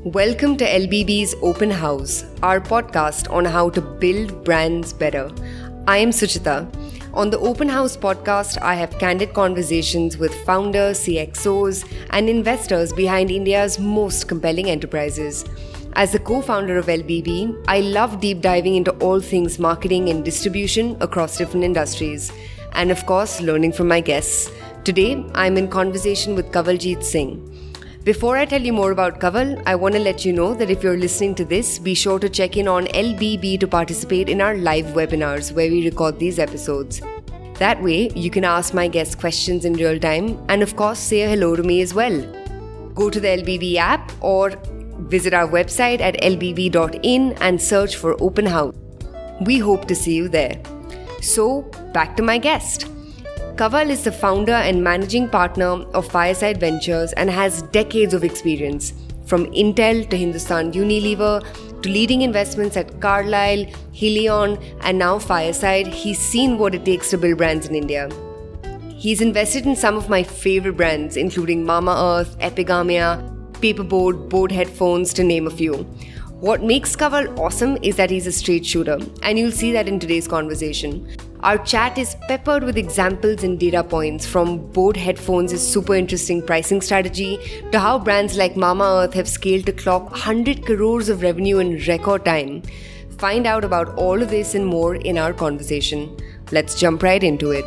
Welcome to LBB's Open House, our podcast on how to build brands better. I am Suchita. On the Open House podcast, I have candid conversations with founders, CXOs, and investors behind India's most compelling enterprises. As the co-founder of LBB, I love deep diving into all things marketing and distribution across different industries. And of course, learning from my guests. Today, I'm in conversation with Kanwaljit Singh. Before I tell you more about Kanwal, I want to let you know that if you're listening to this, be sure to check in on LBB to participate in our live webinars where we record these episodes. That way, you can ask my guests questions in real time and of course say hello to me as well. Go to the LBB app or visit our website at lbb.in and search for Open House. We hope to see you there. So, back to my guest. Kanwal is the founder and managing partner of Fireside Ventures and has decades of experience, from Intel to Hindustan Unilever to leading investments at Carlyle, Helion, and now Fireside. He's seen what it takes to build brands in India. He's invested in some of my favorite brands, including Mamaearth, Epigamia, Paperboard, Bode headphones, to name a few. What makes Kanwal awesome is that he's a straight shooter, and you'll see that in today's conversation. Our chat is peppered with examples and data points, from Bode headphones' super interesting pricing strategy to how brands like Mamaearth have scaled to clock 100 crores of revenue in record time. Find out about all of this and more in our conversation. Let's jump right into it.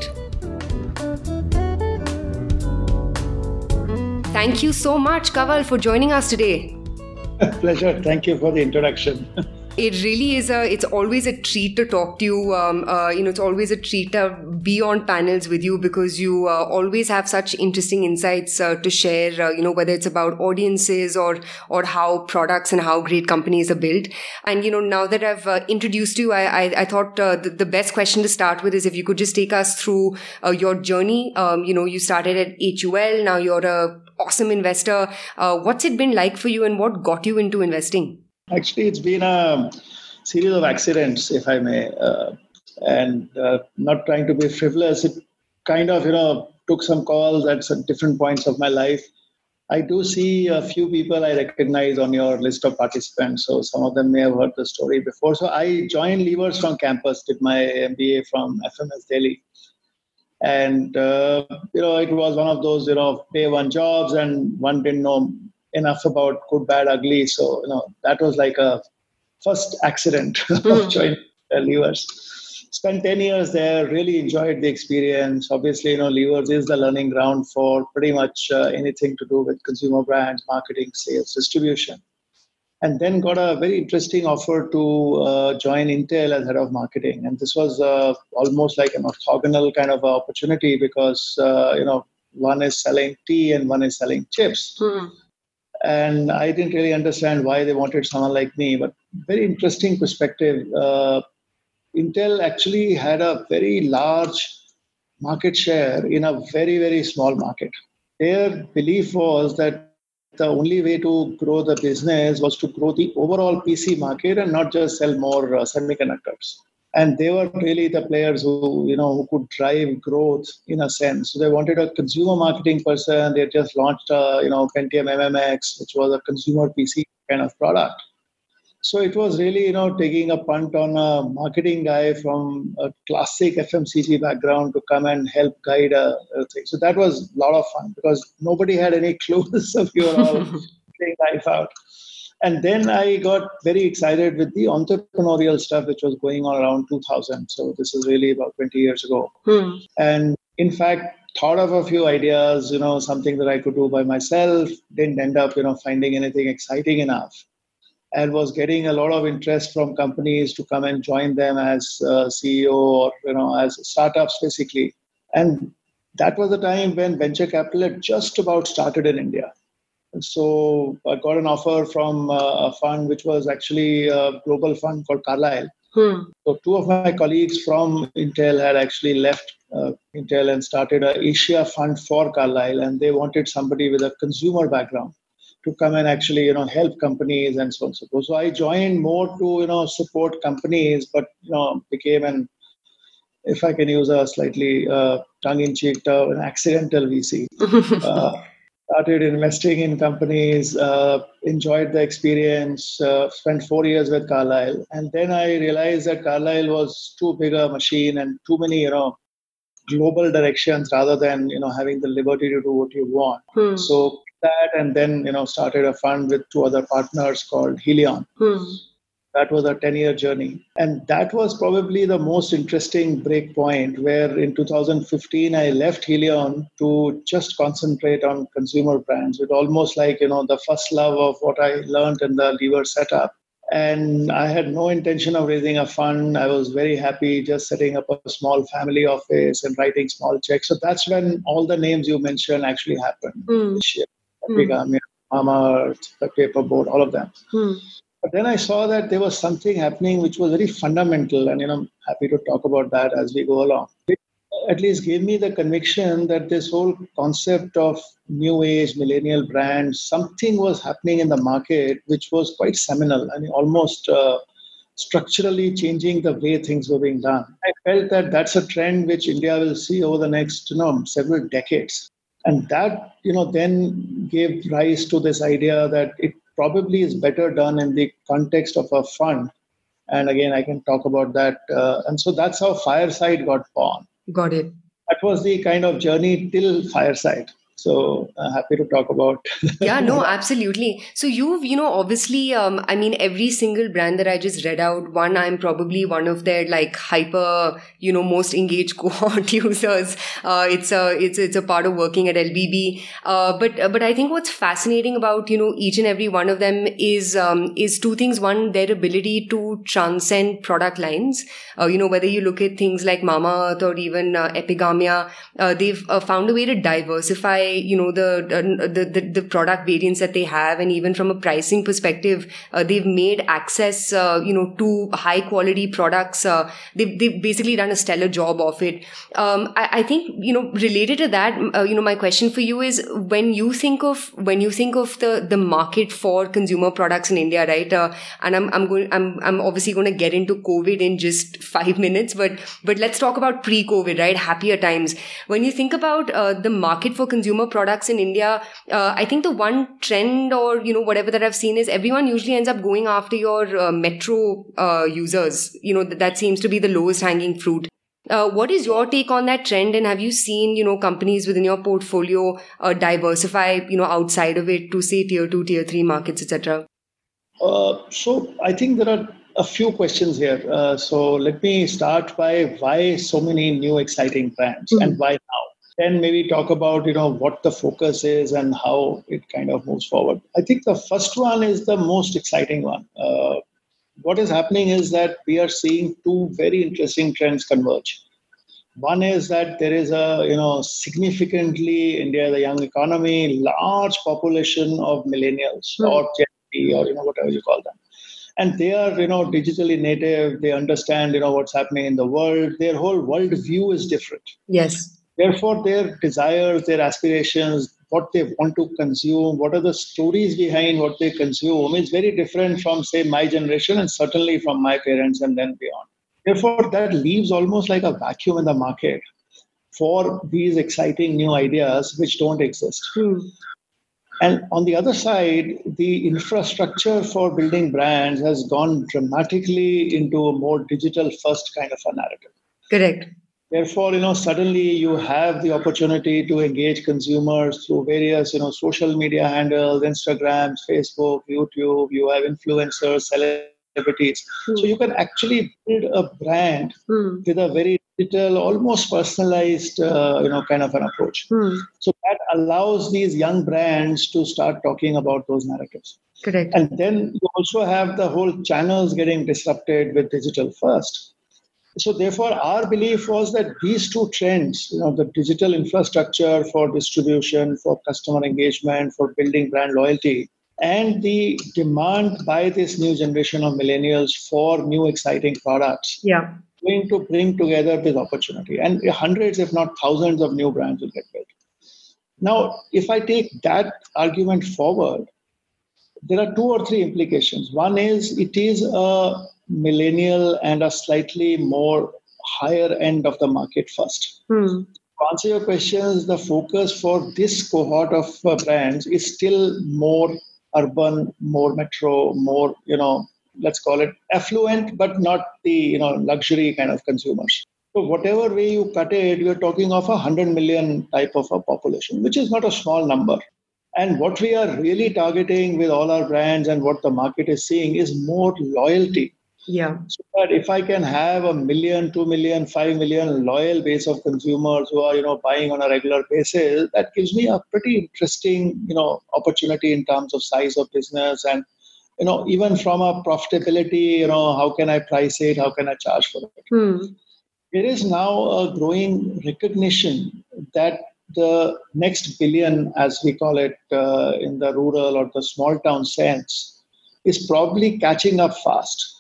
Thank you so much, Kanwal, for joining us today. Pleasure. Thank you for the introduction. It really is it's always a treat to talk to you. It's always a treat to be on panels with you because you always have such interesting insights to share, whether it's about audiences or how products and how great companies are built. And, now that I've introduced you, I thought the best question to start with is if you could just take us through your journey. You started at HUL, now you're a awesome investor. What's it been like for you and what got you into investing? Actually, it's been a series of accidents, if I may, and not trying to be frivolous. It kind of, took some calls at some different points of my life. I do see a few people I recognize on your list of participants, so some of them may have heard the story before. So I joined Levers from campus, did my MBA from FMS Delhi. And, it was one of those, day one jobs, and one didn't know enough about good, bad, ugly. So, that was like a first accident of joining Levers. Spent 10 years there, really enjoyed the experience. Obviously, Levers is the learning ground for pretty much anything to do with consumer brands, marketing, sales, distribution. And then got a very interesting offer to join Intel as head of marketing. And this was almost like an orthogonal kind of opportunity because, one is selling tea and one is selling chips. And I didn't really understand why they wanted someone like me, but very interesting perspective. Intel actually had a very large market share in a very, very small market. Their belief was that the only way to grow the business was to grow the overall PC market and not just sell more semiconductors. And they were really the players who could drive growth in a sense. So they wanted a consumer marketing person. They just launched Pentium MMX, which was a consumer PC kind of product. So it was really, taking a punt on a marketing guy from a classic FMCG background to come and help guide a thing. So that was a lot of fun because nobody had any clues. So we were all playing life out. And then I got very excited with the entrepreneurial stuff, which was going on around 2000. So this is really about 20 years ago. And in fact, thought of a few ideas, something that I could do by myself, didn't end up, finding anything exciting enough. And was getting a lot of interest from companies to come and join them as CEO or, as startups, basically. And that was the time when venture capital had just about started in India. So I got an offer from a fund, which was actually a global fund called Carlyle. So two of my colleagues from Intel had actually left Intel and started an Asia fund for Carlyle. And they wanted somebody with a consumer background to come and actually, help companies and so on and so forth. So I joined more to, support companies, but, became an, if I can use a slightly tongue-in-cheek term, an accidental VC. started investing in companies, enjoyed the experience, spent 4 years with Carlyle. And then I realized that Carlyle was too big a machine and too many, global directions rather than, having the liberty to do what you want. So that, and then, started a fund with two other partners called Helion. That was a 10-year journey. And that was probably the most interesting break point where in 2015, I left Helion to just concentrate on consumer brands with almost like, the first love of what I learned in the Lever setup. And I had no intention of raising a fund. I was very happy just setting up a small family office and writing small checks. So that's when all the names you mentioned actually happened this year. Mama, the Paperboard, all of them. But then I saw that there was something happening which was very fundamental, and I'm happy to talk about that as we go along. It at least gave me the conviction that this whole concept of new age millennial brands, something was happening in the market which was quite seminal and almost structurally changing the way things were being done. I felt that that's a trend which India will see over the next several decades. And that, then gave rise to this idea that it probably is better done in the context of a fund. And again, I can talk about that. And so that's how Fireside got born. Got it. That was the kind of journey till Fireside. So happy to talk about. Yeah, no, absolutely. So you've, obviously, every single brand that I just read out, one, I'm probably one of their like hyper, most engaged cohort users. It's a part of working at LBB. But I think what's fascinating about, each and every one of them is two things. One, their ability to transcend product lines. Whether you look at things like Mamaearth or even Epigamia, they've found a way to diversify the product variants that they have, and even from a pricing perspective, they've made access to high quality products. They've basically done a stellar job of it. I think related to that, my question for you is when you think of the market for consumer products in India, right? And I'm obviously going to get into COVID in just 5 minutes, but let's talk about pre-COVID, right? Happier times. When you think about the market for consumer products in India, I think the one trend or whatever that I've seen is everyone usually ends up going after your metro users. That seems to be the lowest hanging fruit. What is your take on that trend, and have you seen companies within your portfolio diversify outside of it to say tier 2, tier 3 markets, etc.? So I think there are a few questions here. So let me start by why so many new exciting brands and why now. Then maybe talk about what the focus is and how it kind of moves forward. I think the first one is the most exciting one. What is happening is that we are seeing two very interesting trends converge. One is that there is a significantly India, the young economy, large population of millennials or Gen Z or whatever you call them. And they are, digitally native. They understand, what's happening in the world. Their whole world view is different. Yes. Therefore, their desires, their aspirations, what they want to consume, what are the stories behind what they consume is very different from, say, my generation and certainly from my parents and then beyond. Therefore, that leaves almost like a vacuum in the market for these exciting new ideas which don't exist. And on the other side, the infrastructure for building brands has gone dramatically into a more digital first kind of a narrative. Correct. Therefore, suddenly you have the opportunity to engage consumers through various, social media handles, Instagram, Facebook, YouTube. You have influencers, celebrities. So you can actually build a brand with a very digital, almost personalized, kind of an approach. So that allows these young brands to start talking about those narratives. Correct. And then you also have the whole channels getting disrupted with digital first. So therefore, our belief was that these two trends, the digital infrastructure for distribution, for customer engagement, for building brand loyalty, and the demand by this new generation of millennials for new exciting products, going to bring together this opportunity. And hundreds, if not thousands of new brands will get built. Now, if I take that argument forward, there are two or three implications. One is it is a millennial and a slightly more higher end of the market first. To answer your questions, the focus for this cohort of brands is still more urban, more metro, more, let's call it affluent, but not the, luxury kind of consumers. So whatever way you cut it, you're talking of 100 million type of a population, which is not a small number. And what we are really targeting with all our brands and what the market is seeing is more loyalty. Yeah. So that if I can have 1 million, 2 million, 5 million loyal base of consumers who are, buying on a regular basis, that gives me a pretty interesting, opportunity in terms of size of business and, even from a profitability, how can I price it? How can I charge for it? There is now a growing recognition that the next billion, as we call it in the rural or the small town sense, is probably catching up fast.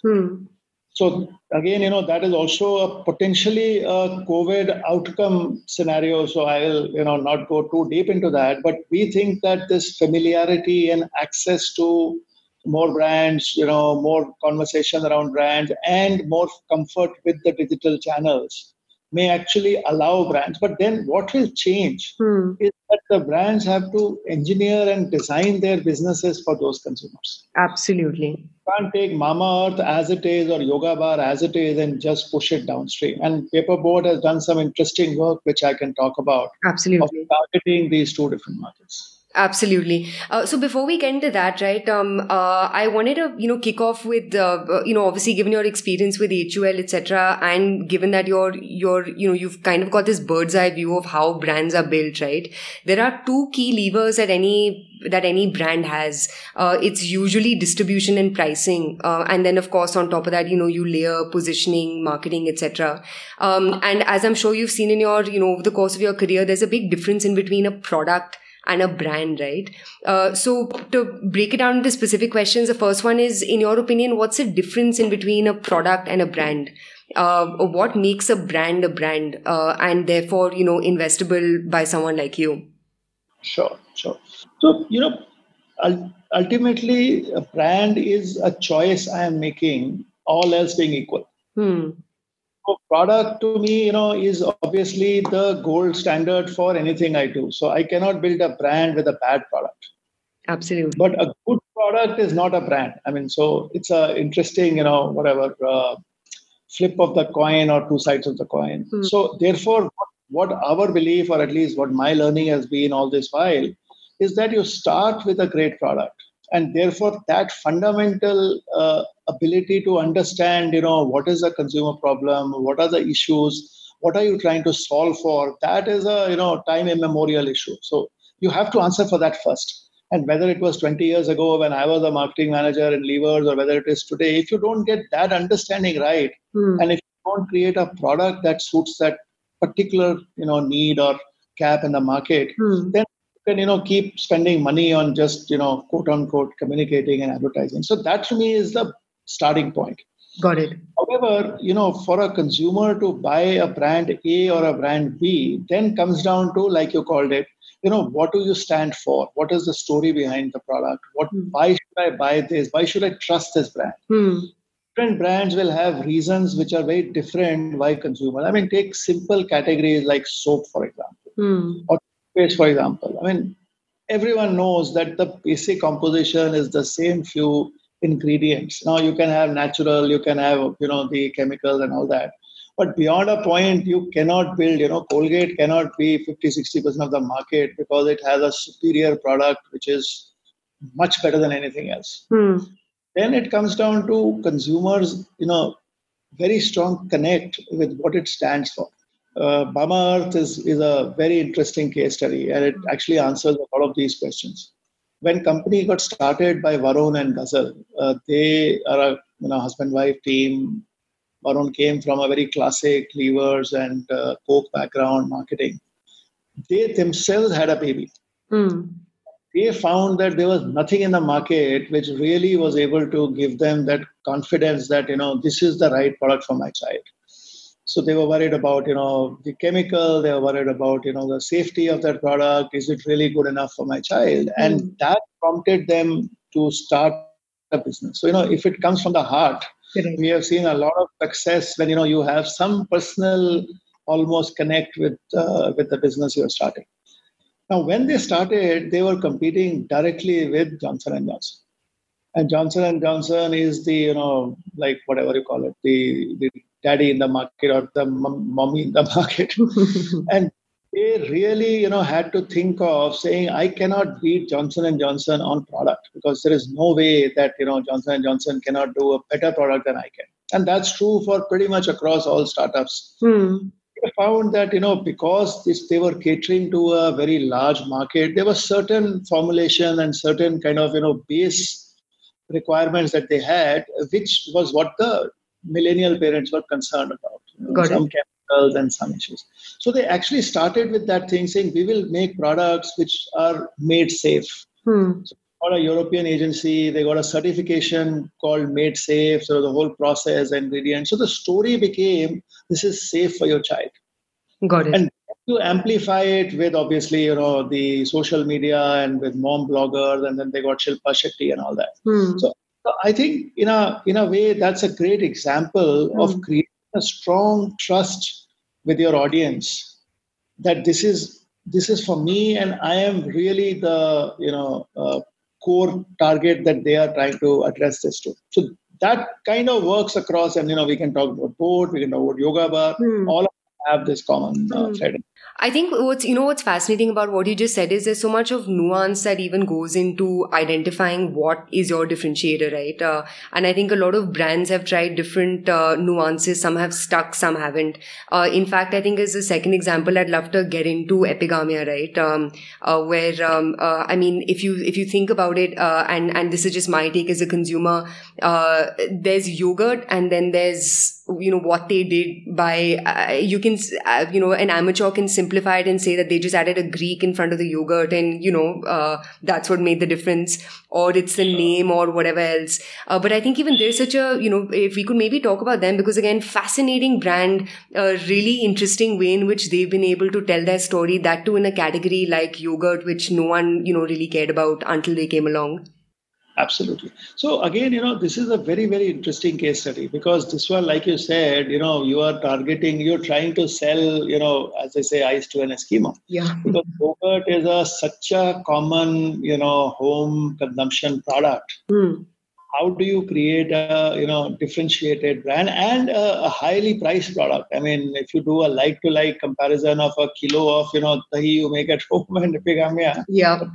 So again, that is also a potentially a COVID outcome scenario. So I will, not go too deep into that. But we think that this familiarity and access to more brands, more conversation around brands and more comfort with the digital channels may actually allow brands. But then what will change is that the brands have to engineer and design their businesses for those consumers. Absolutely. You can't take Mama Earth as it is or Yoga Bar as it is and just push it downstream. And Paperboard has done some interesting work, which I can talk about. Absolutely. Of targeting these two different markets. Absolutely. So before we get into that, right, I wanted to, kick off with, obviously given your experience with HUL, etc., and given that you've kind of got this bird's eye view of how brands are built, right? There are two key levers that any brand has. It's usually distribution and pricing, and then of course on top of that, you layer positioning, marketing, etc. And as I'm sure you've seen in your, over the course of your career, there's a big difference in between a product and a brand, right? So to break it down into specific questions, the first one is, in your opinion, what's the difference in between a product and a brand? What makes a brand and therefore, investable by someone like you? Sure. So, ultimately, a brand is a choice I am making, all else being equal. So product to me, is obviously the gold standard for anything I do. So I cannot build a brand with a bad product. Absolutely. But a good product is not a brand. I mean, so it's a interesting, flip of the coin or two sides of the coin. So therefore, what our belief, or at least what my learning has been all this while, is that you start with a great product. And therefore, that fundamental ability to understand, what is the consumer problem, what are the issues, what are you trying to solve for, that is a, time immemorial issue. So you have to answer for that first. And whether it was 20 years ago when I was a marketing manager in Levers or whether it is today, if you don't get that understanding right, and if you don't create a product that suits that particular, need or gap in the market, then can keep spending money on just quote unquote communicating and advertising. So that to me is the starting point. Got it. However, for a consumer to buy a brand A or a brand B, then comes down to, like you called it, what do you stand for? What is the story behind the product? Why should I buy this? Why should I trust this brand? Different brands will have reasons which are very different why consumers. I mean, take simple categories like soap, for example, or paste, for example. I mean, everyone knows that the basic composition is the same few ingredients. Now you can have natural, you can have, the chemicals and all that. But beyond a point, you cannot build, Colgate cannot be 50-60% of the market because it has a superior product which is much better than anything else. Then it comes down to consumers, very strong connect with what it stands for. Mama Earth is a very interesting case study, and it actually answers a lot of these questions. When company got started by Varun and Ghazal, they are a husband-wife team. Varun came from a very classic Levers and Coke background marketing. They themselves had a baby. They found that there was nothing in the market which really was able to give them that confidence that, this is the right product for my child. So they were worried about, the chemical, they were worried about, the safety of that product. Is it really good enough for my child? And that prompted them to start a business. So, if it comes from the heart, we have seen a lot of success when, you have some personal almost connect with the business you're starting. Now, when they started, they were competing directly with Johnson and Johnson. And Johnson and Johnson is the, like whatever you call it, the daddy in the market or the mommy in the market. And they really, had to think of saying, I cannot beat Johnson and Johnson on product because there is no way that, Johnson and Johnson cannot do a better product than I can. And that's true for pretty much across all startups. I found that, because they were catering to a very large market, there was certain formulation and certain kind of, base requirements that they had, which was what the millennial parents were concerned about. Some chemicals and some issues. So they actually started with that thing saying, we will make products which are made safe. So got a European agency, they got a certification called Made Safe, so the whole process, ingredients. So the story became, this is safe for your child. Got it. And you amplify it with obviously, the social media and with mom bloggers, and then they got Shilpa Shetty and all that. So I think in a way, that's a great example of creating a strong trust with your audience that this is for me, and I am really the, core target that they are trying to address this to. So that kind of works across, and, we can talk about board, we can talk about yoga bar, all of them have this common thread. I think what's fascinating about what you just said is there's so much of nuance that even goes into identifying what is your differentiator, right? And I think a lot of brands have tried different nuances. Some have stuck, some haven't. In fact, I think as a second example, I'd love to get into Epigamia, right? Where I mean, if you think about it, and this is just my take as a consumer, there's yogurt, and then there's what they did by you can an amateur can simplify it and say that they just added a Greek in front of the yogurt, and that's what made the difference, or it's the name or whatever else. But I think even there's such a if we could maybe talk about them, because again, fascinating brand, a really interesting way in which they've been able to tell their story, that too in a category like yogurt, which no one really cared about until they came along. Absolutely. So again, this is a very, very interesting case study, because this one, like you said, you are targeting, you're trying to sell, as they say, ice to an Eskimo. Yeah. Because yogurt is such a common, home consumption product. How do you create a, differentiated brand and a highly priced product? I mean, if you do a like-to-like comparison of a kilo of, dahi you make at home and Epigamia,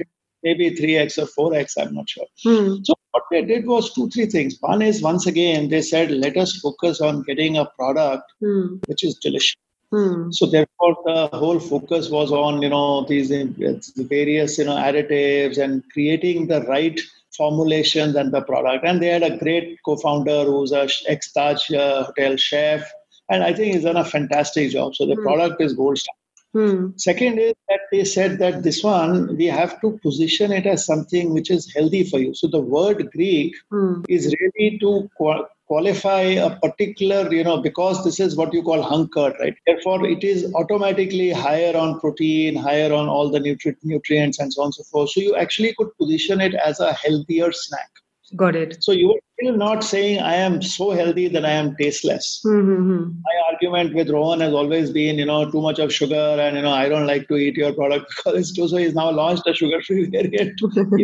maybe 3x or 4x, I'm not sure. So what they did was 2-3 things. One is, once again, they said, let us focus on getting a product which is delicious. So therefore, the whole focus was on, these various, additives and creating the right formulations and the product. And they had a great co-founder who's a ex-Taj hotel chef. And I think he's done a fantastic job. So the product is gold star. Second is that they said that this one, we have to position it as something which is healthy for you. So the word Greek is really to qualify a particular, because this is what you call hunk curd, right? Therefore, it is automatically higher on protein, higher on all the nutrients and so on and so forth. So you actually could position it as a healthier snack. Got it. So you are still not saying I am so healthy that I am tasteless. My argument with Rohan has always been, too much of sugar, and I don't like to eat your product because it's too. So he's now launched a sugar-free variant.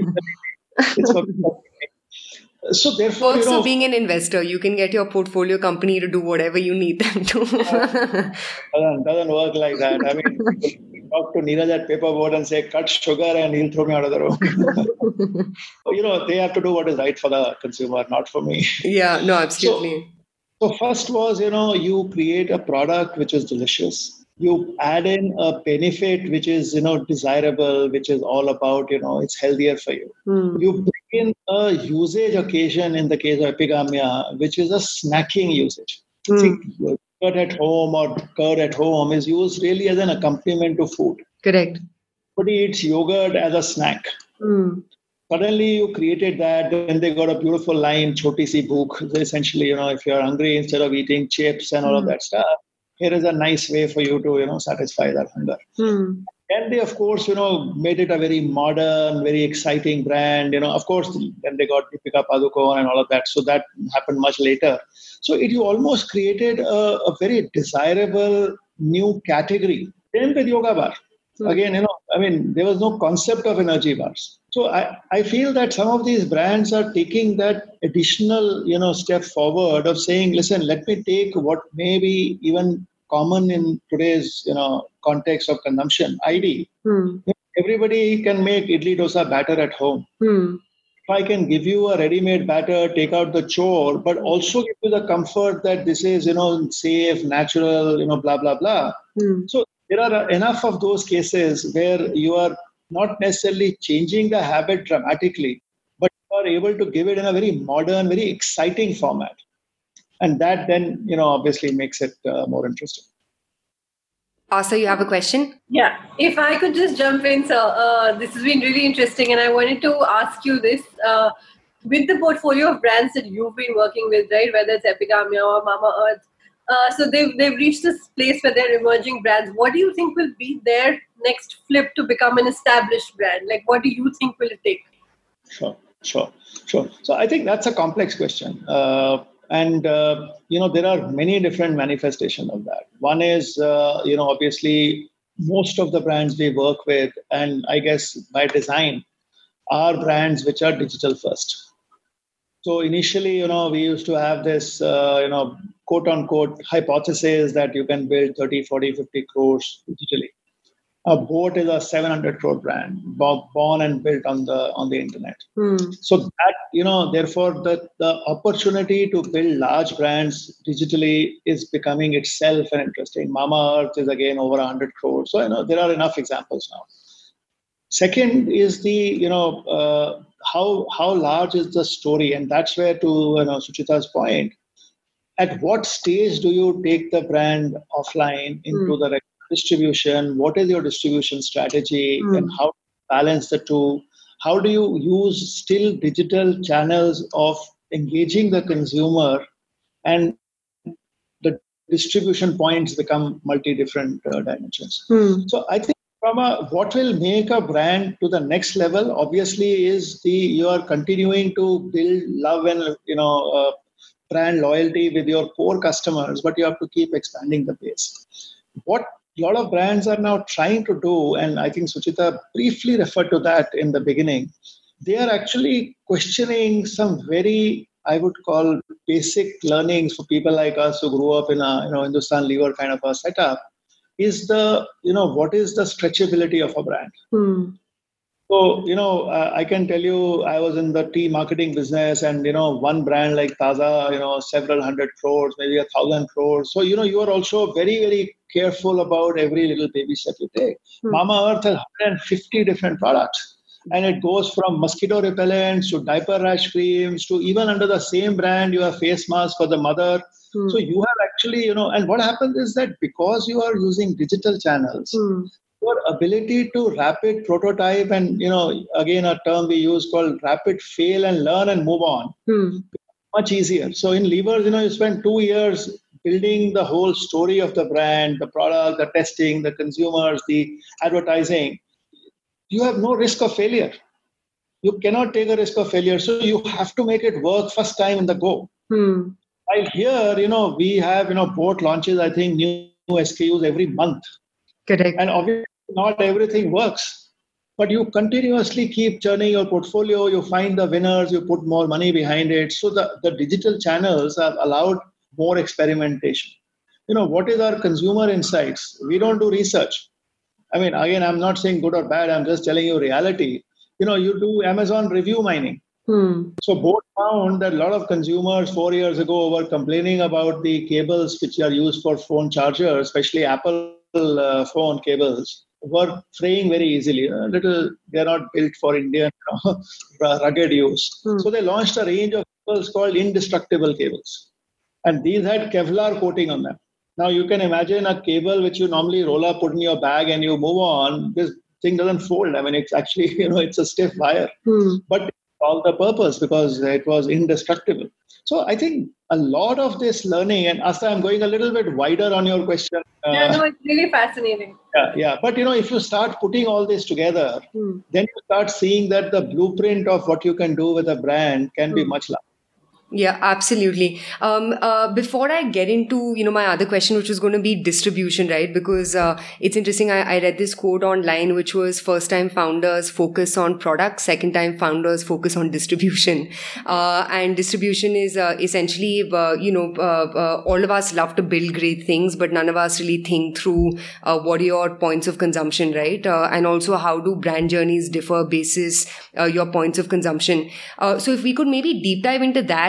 It's for So therefore, also being an investor, you can get your portfolio company to do whatever you need them to. Doesn't work like that. I mean, talk to Neeraj at Paperboard and say, cut sugar, and he'll throw me out of the room. They have to do what is right for the consumer, not for me. Yeah, no, absolutely. So first was, you create a product which is delicious. You add in a benefit which is, desirable, which is all about, it's healthier for you. You bring in a usage occasion in the case of Epigamia, which is a snacking usage. Think yogurt at home or curd at home is used really as an accompaniment to food. Correct. But eats yogurt as a snack. Suddenly you created that, and they got a beautiful line, Choti Si Bhook. Essentially, if you're hungry, instead of eating chips and all of that stuff, here is a nice way for you to, satisfy that hunger. And they, of course, made it a very modern, very exciting brand. Of course, then they got Deepika Padukone and all of that. So that happened much later. So you almost created a very desirable new category. Same with yoga bar. Again, there was no concept of energy bars. So I feel that some of these brands are taking that additional, step forward of saying, listen, let me take what may be even common in today's, context of consumption, ID. Everybody can make idli dosa batter at home. If I can give you a ready-made batter, take out the chore, but also give you the comfort that this is, safe, natural, blah, blah, blah. So there are enough of those cases where you are not necessarily changing the habit dramatically, but you are able to give it in a very modern, very exciting format. And that then, obviously makes it more interesting. Asa, you have a question? Yeah, if I could just jump in, sir. This has been really interesting, and I wanted to ask you this. With the portfolio of brands that you've been working with, right, whether it's Epigamia or Mamaearth, so they've reached this place where they're emerging brands. What do you think will be their next flip to become an established brand? Like, what do you think will it take? Sure. So I think that's a complex question. And there are many different manifestations of that. One is, obviously, most of the brands we work with, and I guess by design, are brands which are digital first. So initially, we used to have this, quote unquote, hypothesis that you can build 30, 40, 50 crores digitally. Boat is a 700 crore brand, born and built on the internet. So that, therefore, the opportunity to build large brands digitally is becoming itself an interesting. Mamaearth is again over 100 crores. So, there are enough examples now. Second is the, how large is the story? And that's where, to Suchita's point, at what stage do you take the brand offline into the distribution? What is your distribution strategy and how to balance the two? How do you use still digital channels of engaging the consumer, and the distribution points become multi-different dimensions? So I think what will make a brand to the next level, obviously, is you are continuing to build love and brand loyalty with your core customers, but you have to keep expanding the base. What a lot of brands are now trying to do, and I think Suchita briefly referred to that in the beginning, they are actually questioning some very, I would call, basic learnings for people like us who grew up in a Hindustan Lever kind of a setup. Is what is the stretchability of a brand? So, I can tell you, I was in the tea marketing business, and, one brand like Taaza, several hundred crores, maybe 1,000 crores. So, you are also very, very careful about every little baby step you take. Mamaearth has 150 different products, and it goes from mosquito repellents to diaper rash creams to even under the same brand, you have face masks for the mother. So you have actually, and what happens is that because you are using digital channels, your ability to rapid prototype and, again, a term we use called rapid fail and learn and move on, much easier. So in Levers, you spend 2 years building the whole story of the brand, the product, the testing, the consumers, the advertising. You have no risk of failure. You cannot take a risk of failure. So you have to make it work first time in the go. While here, we have, boat launches, I think, new SKUs every month. Correct. And obviously not everything works, but you continuously keep churning your portfolio, you find the winners, you put more money behind it. So the digital channels have allowed more experimentation. What is our consumer insights? We don't do research. I mean, again, I'm not saying good or bad, I'm just telling you reality. You do Amazon review mining. So both found that a lot of consumers 4 years ago were complaining about the cables which are used for phone chargers, especially Apple phone cables, were fraying very easily. They're not built for Indian rugged use. So they launched a range of cables called indestructible cables. And these had Kevlar coating on them. Now you can imagine a cable which you normally roll up, put in your bag and you move on. This thing doesn't fold. I mean, it's actually, it's a stiff wire. But all the purpose because it was indestructible. So I think a lot of this learning, and Asta, I'm going a little bit wider on your question. It's really fascinating. Yeah. But, if you start putting all this together, then you start seeing that the blueprint of what you can do with a brand can be much larger. Yeah, absolutely. Before I get into, my other question, which was going to be distribution, right? Because it's interesting. I read this quote online, which was first time founders focus on product, second time founders focus on distribution. And distribution is essentially, all of us love to build great things, but none of us really think through what are your points of consumption, right? And also how do brand journeys differ basis your points of consumption. So if we could maybe deep dive into that,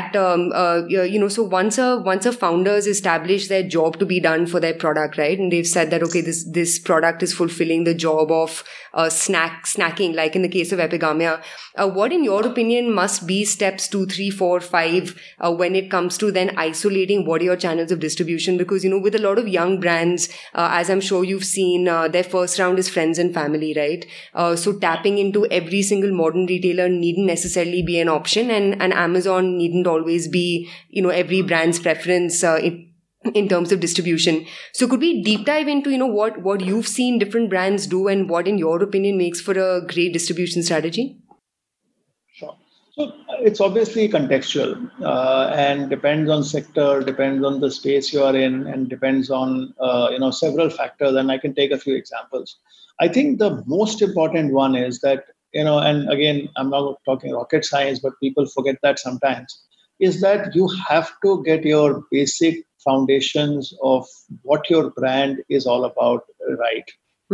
so once a founders establish their job to be done for their product, right, and they've said that okay, this product is fulfilling the job of snacking, like in the case of Epigamia, what in your opinion must be steps 2, 3, 4, 5 when it comes to then isolating what are your channels of distribution? Because with a lot of young brands, as I'm sure you've seen, their first round is friends and family, right? So tapping into every single modern retailer needn't necessarily be an option, and Amazon needn't always be, every brand's preference in terms of distribution. So could we deep dive into, what you've seen different brands do and what in your opinion makes for a great distribution strategy? Sure. So it's obviously contextual and depends on sector, depends on the space you are in, and depends on several factors. And I can take a few examples. I think the most important one is that and again, I'm not talking rocket science, but people forget that sometimes, is that you have to get your basic foundations of what your brand is all about right.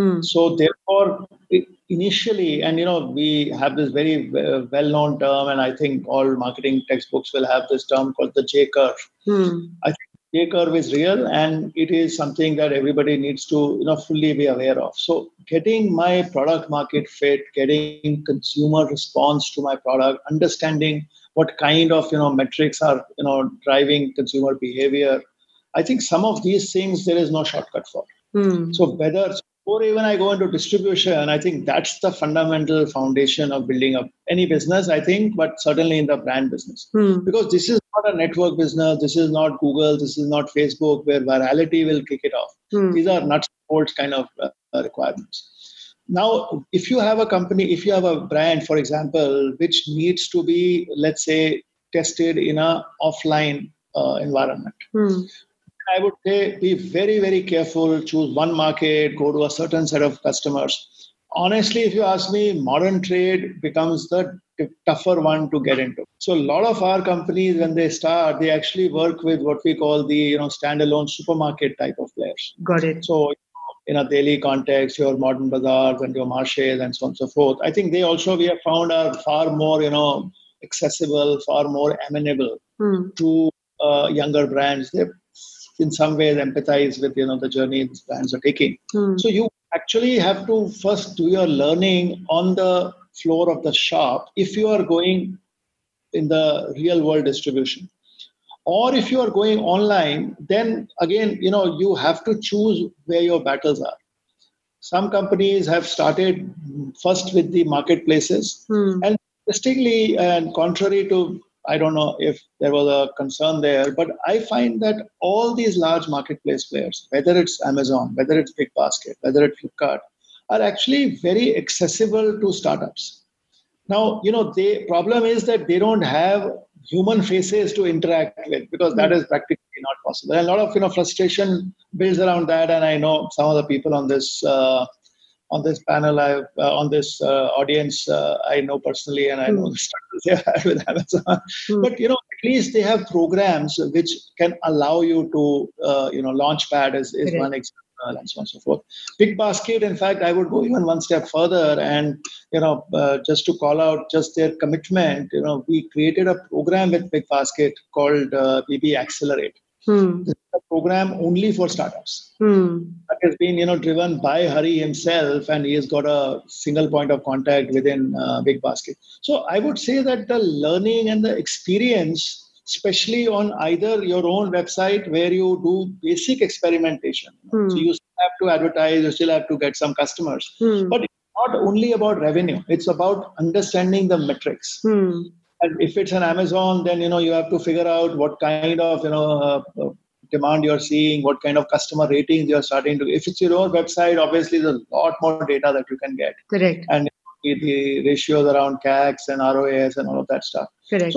So therefore, initially, and we have this very well-known term, and I think all marketing textbooks will have this term called the J curve. I think J curve is real, and it is something that everybody needs to fully be aware of. So getting my product market fit, getting consumer response to my product, understanding what kind of metrics are driving consumer behavior. I think some of these things there is no shortcut for. So before even I go into distribution, I think that's the fundamental foundation of building up any business, I think, but certainly in the brand business. Because this is not a network business, this is not Google, this is not Facebook, where virality will kick it off. These are nuts and bolts kind of requirements. Now, if you have a company, if you have a brand, for example, which needs to be, let's say, tested in an offline environment, I would say be very, very careful, choose one market, go to a certain set of customers. Honestly, if you ask me, modern trade becomes the tougher one to get into. So a lot of our companies, when they start, they actually work with what we call the standalone supermarket type of players. Got it. So in a daily context, your modern bazaars and your marchés and so on and so forth. I think they also, we have found, are far more accessible, far more amenable to younger brands. They in some ways empathize with the journey these brands are taking. So you actually have to first do your learning on the floor of the shop if you are going in the real world distribution. Or if you are going online, then again, you have to choose where your battles are. Some companies have started first with the marketplaces, and interestingly, and contrary to, I don't know if there was a concern there, but I find that all these large marketplace players, whether it's Amazon, whether it's BigBasket, whether it's Flipkart, are actually very accessible to startups. Now, the problem is that they don't have human faces to interact with, because that is practically not possible. And a lot of frustration builds around that. And I know some of the people on this panel, on this audience, I know personally, and I know the struggles they've had with Amazon. But at least they have programs which can allow you to, Launchpad is one example, and so on and so forth. BigBasket, in fact, I would go even one step further, and just to call out just their commitment. We created a program with BigBasket called BB Accelerate. This is a program only for startups. That has been, driven by Hari himself, and he has got a single point of contact within BigBasket. So I would say that the learning and the experience, especially on either your own website where you do basic experimentation. So you still have to advertise, you still have to get some customers. But it's not only about revenue, it's about understanding the metrics. And if it's an Amazon, then you have to figure out what kind of demand you're seeing, what kind of customer ratings you're starting to. If it's your own website, obviously there's a lot more data that you can get. Correct. And the ratios around CACs and ROAS and all of that stuff. Correct. So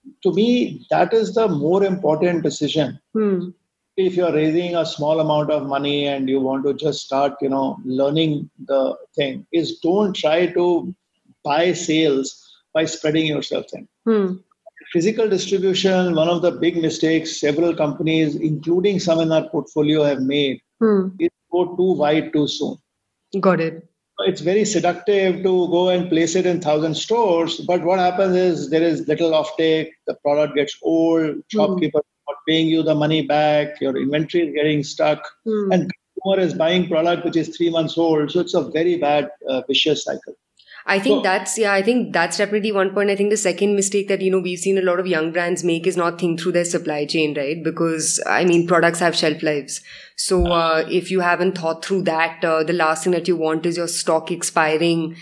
to me, that is the more important decision. Hmm. If you're raising a small amount of money and you want to just start, learning the thing, is don't try to buy sales by spreading yourself thin. Hmm. Physical distribution, one of the big mistakes several companies, including some in our portfolio, have made Hmm. is go too wide too soon. Got it. It's very seductive to go and place it in 1,000 stores, but what happens is there is little offtake, the product gets old, shopkeeper is not paying you the money back, your inventory is getting stuck, and consumer is buying product which is 3 months old. So it's a very bad, vicious cycle. I think So, I think that's definitely one point. I think the second mistake that, we've seen a lot of young brands make is not think through their supply chain, right? Because, products have shelf lives. So, if you haven't thought through that, the last thing that you want is your stock expiring,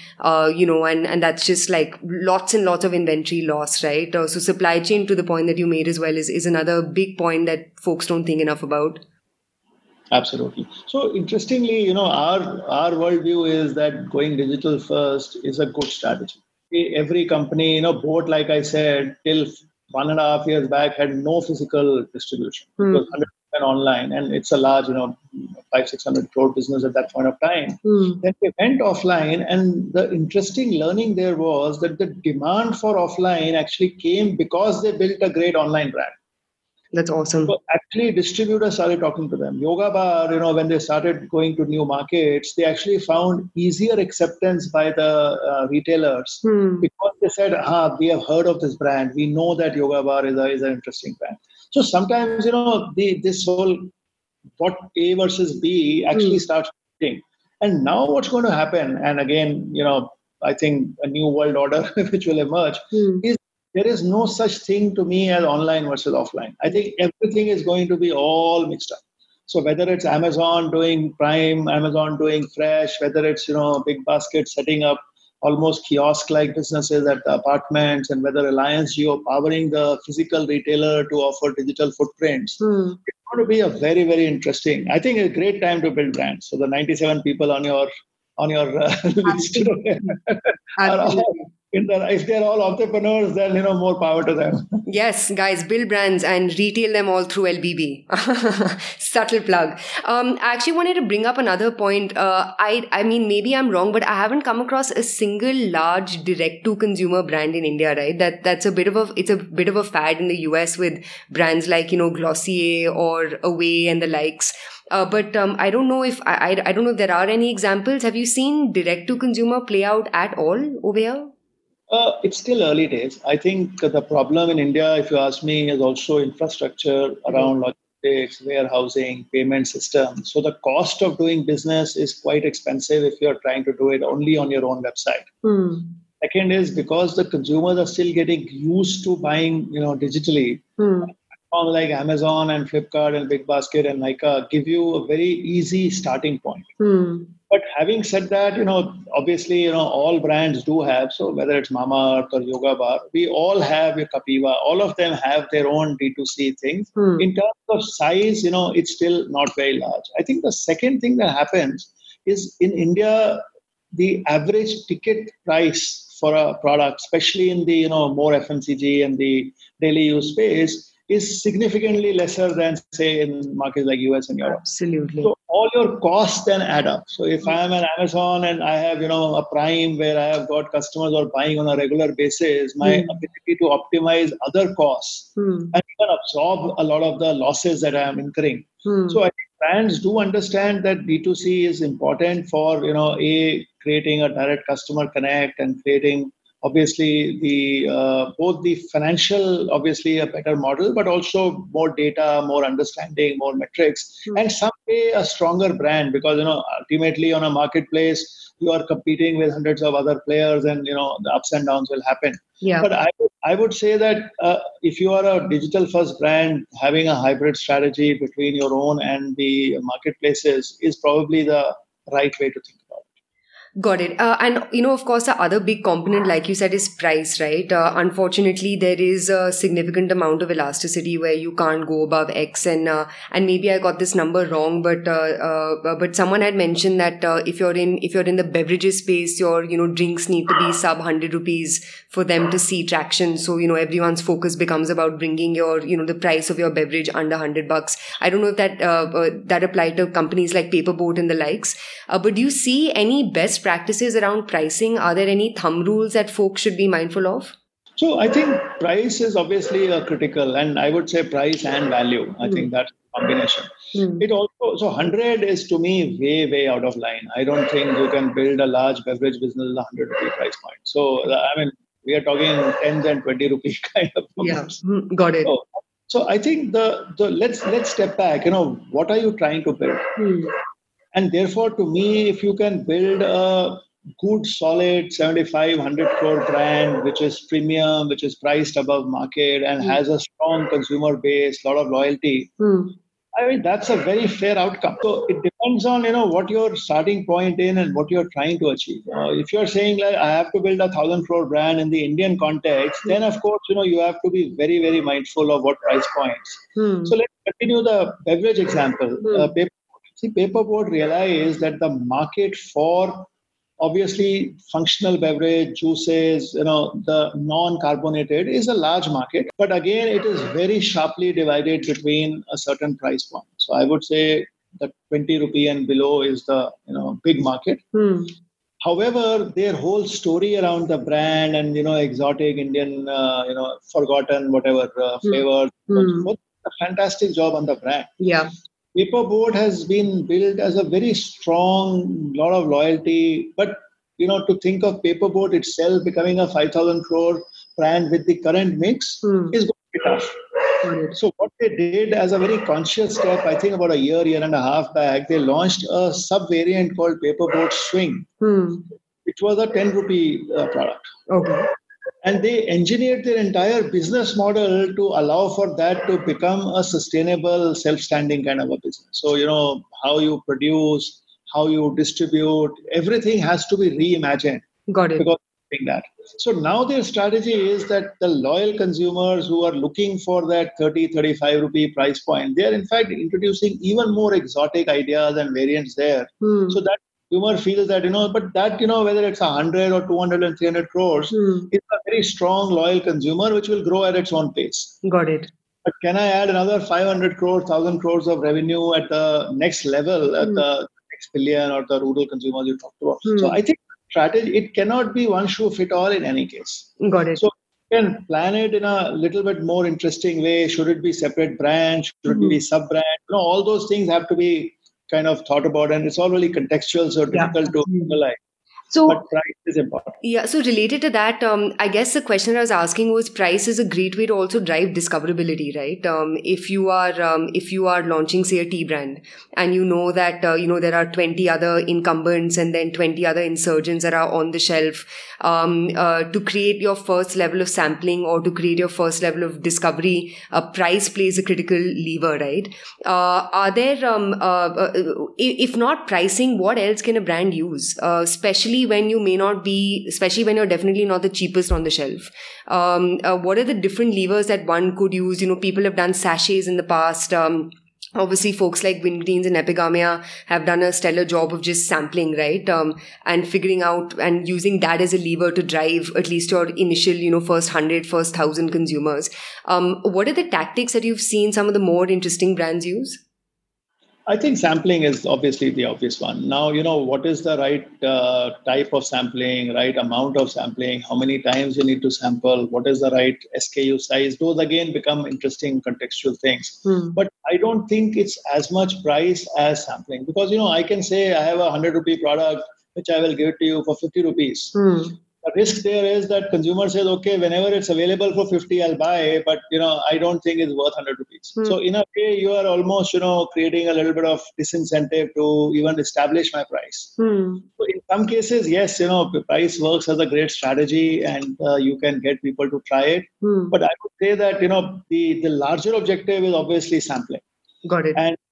and that's just like lots and lots of inventory loss, right? So supply chain, to the point that you made as well, is another big point that folks don't think enough about. absolutely. So interestingly, our worldview is that going digital first is a good strategy. Every company, boat, like I said, till 1.5 years back had no physical distribution. It was 100% online, and it's a large, 500-600 crore business at that point of time. Then they went offline, and the interesting learning there was that the demand for offline actually came because they built a great online brand. That's awesome. So actually, distributors started talking to them. Yoga Bar, when they started going to new markets, they actually found easier acceptance by the retailers because they said, we have heard of this brand. We know that Yoga Bar is an interesting brand. So sometimes, this whole what A versus B actually starts shifting. And now what's going to happen, and again, I think a new world order which will emerge, is there is no such thing to me as online versus offline. I think everything is going to be all mixed up. So whether it's Amazon doing Prime, Amazon doing Fresh, whether it's, Big Basket setting up almost kiosk-like businesses at the apartments, and whether Reliance Jio powering the physical retailer to offer digital footprints, it's going to be a very, very interesting, I think, a great time to build brands. So the 97 people on your list today are all if they're all entrepreneurs, then more power to them. Yes, guys, build brands and retail them all through LBB. Subtle plug. I actually wanted to bring up another point. I mean, maybe I'm wrong, but I haven't come across a single large direct-to-consumer brand in India, right? It's a bit of a fad in the US with brands like, Glossier or Away and the likes. But I don't know if I don't know if there are any examples. Have you seen direct-to-consumer play out at all over here? It's still early days. I think the problem in India, if you ask me, is also infrastructure around logistics, warehousing, payment systems. So the cost of doing business is quite expensive if you're trying to do it only on your own website. Second is because the consumers are still getting used to buying, digitally. Platforms like Amazon and Flipkart and Big Basket and Nykaa give you a very easy starting point. But having said that, obviously, all brands do have. So whether it's Mamaearth or Yoga Bar, we all have a Kapiva. All of them have their own D2C things. In terms of size, it's still not very large. I think the second thing that happens is in India, the average ticket price for a product, especially in the more FMCG and the daily use space, is significantly lesser than, say, in markets like US and Europe. Absolutely. So all your costs then add up. So if I am an Amazon and I have, a Prime where I have got customers who are buying on a regular basis, my ability to optimize other costs and even absorb a lot of the losses that I am incurring. So I think brands do understand that D2C is important for, creating a direct customer connect and creating obviously the both the financial, obviously a better model, but also more data, more understanding, more metrics, and someday a stronger brand, because ultimately on a marketplace you are competing with hundreds of other players, and the ups and downs will happen. But I would say that if you are a digital first brand, having a hybrid strategy between your own and the marketplaces is probably the right way to think about it. Got it. And, of course, the other big component, like you said, is price, right? Unfortunately, there is a significant amount of elasticity where you can't go above X. And maybe I got this number wrong, but someone had mentioned that if you're in the beverages space, your, drinks need to be sub 100 rupees for them to see traction. So, everyone's focus becomes about bringing your, the price of your beverage under $100. I don't know if that applied to companies like Paperboat and the likes. But do you see any best practices around pricing? Are there any thumb rules that folks should be mindful of? So I think price is obviously a critical, and I would say price and value. I think that's a combination. It also, so 100 is to me way, way out of line. I don't think you can build a large beverage business with 100 rupee price point. So, we are talking 10s and 20 rupee kind of numbers. Yeah, got it. So I think let's step back. What are you trying to build? And therefore, to me, if you can build a good, solid 75, 100 crore brand, which is premium, which is priced above market and has a strong consumer base, a lot of loyalty, that's a very fair outcome. So it depends on, what your starting point in and what you're trying to achieve. If you're saying like, I have to build a 1,000 crore brand in the Indian context, then of course, you have to be very, very mindful of what price points. So let's continue the beverage example. Paperboat realized that the market for obviously functional beverage, juices, the non-carbonated is a large market. But again, it is very sharply divided between a certain price point. So I would say the 20 rupee and below is the big market. However, their whole story around the brand and exotic Indian, forgotten whatever flavors, a fantastic job on the brand. Yeah. Paperboat has been built as a very strong, lot of loyalty. But, to think of Paperboat itself becoming a 5,000 crore brand with the current mix is going to be tough. So what they did as a very conscious step, I think about a year and a half back, they launched a sub-variant called Paperboat Swing, which was a 10 rupee product. Okay. And they engineered their entire business model to allow for that to become a sustainable, self-standing kind of a business. So, how you produce, how you distribute, everything has to be reimagined. Got it. Because of that. So now their strategy is that the loyal consumers who are looking for that 30, 35 rupee price point, they are in fact introducing even more exotic ideas and variants there. So that consumer feels that, but that, whether it's 100 or 200 and 300 crores, it's a very strong, loyal consumer, which will grow at its own pace. Got it. But can I add another 500 crores, 1,000 crores of revenue at the next level, at the next billion or the rural consumers you talked about? So I think strategy, it cannot be one shoe fit all in any case. Got it. So you can plan it in a little bit more interesting way. Should it be separate brand? Should it be sub-brand? All those things have to be kind of thought about, and it's all really contextual, so difficult to analyze. So, but price is important. Yeah. So related to that, I guess the question I was asking was, price is a great way to also drive discoverability, right? If you are launching, say, a tea brand, and that there are 20 other incumbents and then 20 other insurgents that are on the shelf, to create your first level of sampling or to create your first level of discovery, price plays a critical lever, right? Are there, if not pricing, what else can a brand use, especially when you're definitely not the cheapest on the shelf? What are the different levers that one could use? People have done sachets in the past. Obviously, folks like Wingreens and Epigamia have done a stellar job of just sampling, right? And figuring out and using that as a lever to drive at least your initial, first 100, first 1,000 consumers. What are the tactics that you've seen some of the more interesting brands use? I think sampling is obviously the obvious one. Now, what is the right type of sampling, right amount of sampling, how many times you need to sample, what is the right SKU size? Those again become interesting contextual things. But I don't think it's as much price as sampling, because, I can say I have a 100 rupee product, which I will give it to you for 50 rupees. The risk there is that consumer says, okay, whenever it's available for 50, I'll buy, but, I don't think it's worth 100 rupees. So in a way, you are almost, creating a little bit of disincentive to even establish my price. So in some cases, yes, the price works as a great strategy and you can get people to try it. But I would say that, the larger objective is obviously sampling. Got it. And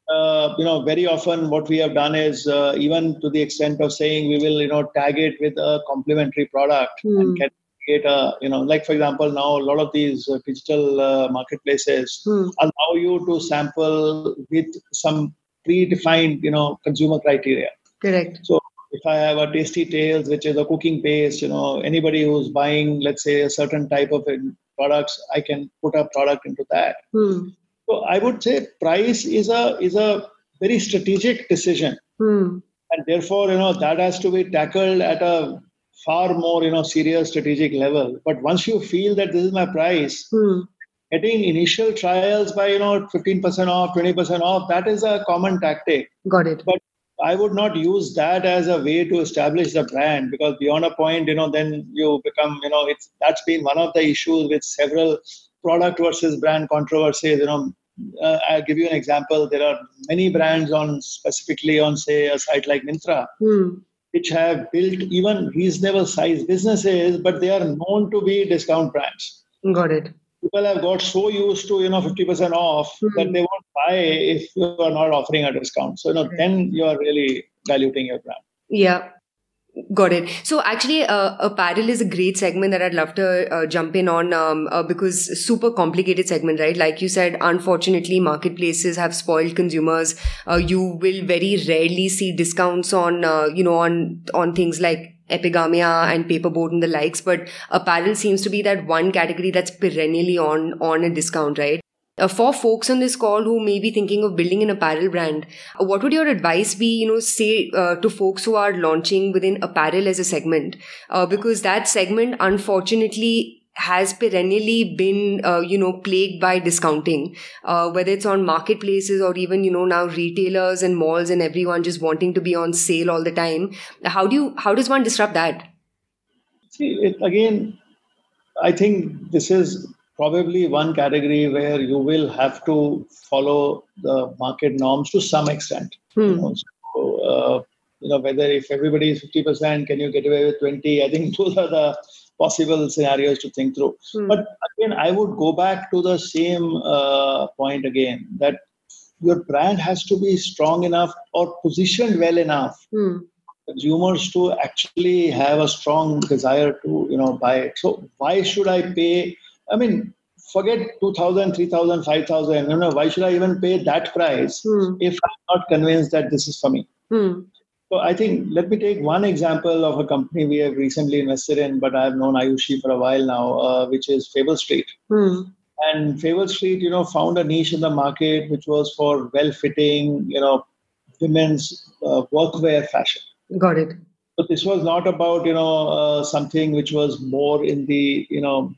very often what we have done is even to the extent of saying we will, tag it with a complementary product and can create a, like for example, now a lot of these digital marketplaces allow you to sample with some predefined, consumer criteria. Correct. So if I have a Tasty Tales, which is a cooking paste, anybody who's buying, let's say, a certain type of products, I can put a product into that. So I would say price is a very strategic decision, and therefore that has to be tackled at a far more serious strategic level. But once you feel that this is my price, getting initial trials by 15% off, 20% off, that is a common tactic. Got it. But I would not use that as a way to establish the brand, because beyond a point, then you become, that's been one of the issues with several product versus brand controversies. I'll give you an example. There are many brands specifically on, say, a site like Myntra, which have built even reasonable size businesses, but they are known to be discount brands. Got it. People have got so used to 50% off that they won't buy if you are not offering a discount. So then you are really diluting your brand. Yeah. Got it. So actually, apparel is a great segment that I'd love to jump in on because super complicated segment, right? Like you said, unfortunately, marketplaces have spoiled consumers. You will very rarely see discounts on things like Epigamia and Paperboat and the likes, but apparel seems to be that one category that's perennially on a discount, right? For folks on this call who may be thinking of building an apparel brand, what would your advice be, say to folks who are launching within apparel as a segment? Because that segment, unfortunately, has perennially been, plagued by discounting, whether it's on marketplaces or even, now retailers and malls and everyone just wanting to be on sale all the time. How does one disrupt that? See, again, I think this is probably one category where you will have to follow the market norms to some extent. So, whether if everybody is 50%, can you get away with 20? I think those are the possible scenarios to think through. But again, I would go back to the same point again, that your brand has to be strong enough or positioned well enough consumers to actually have a strong desire to buy it. So why should I pay? I mean, forget 2,000, 3,000, 5,000. Why should I even pay that price if I'm not convinced that this is for me? So I think, let me take one example of a company we have recently invested in, but I have known Ayushi for a while now, which is Fable Street. And Fable Street, found a niche in the market, which was for well-fitting, women's workwear fashion. Got it. But this was not about, something which was more in the,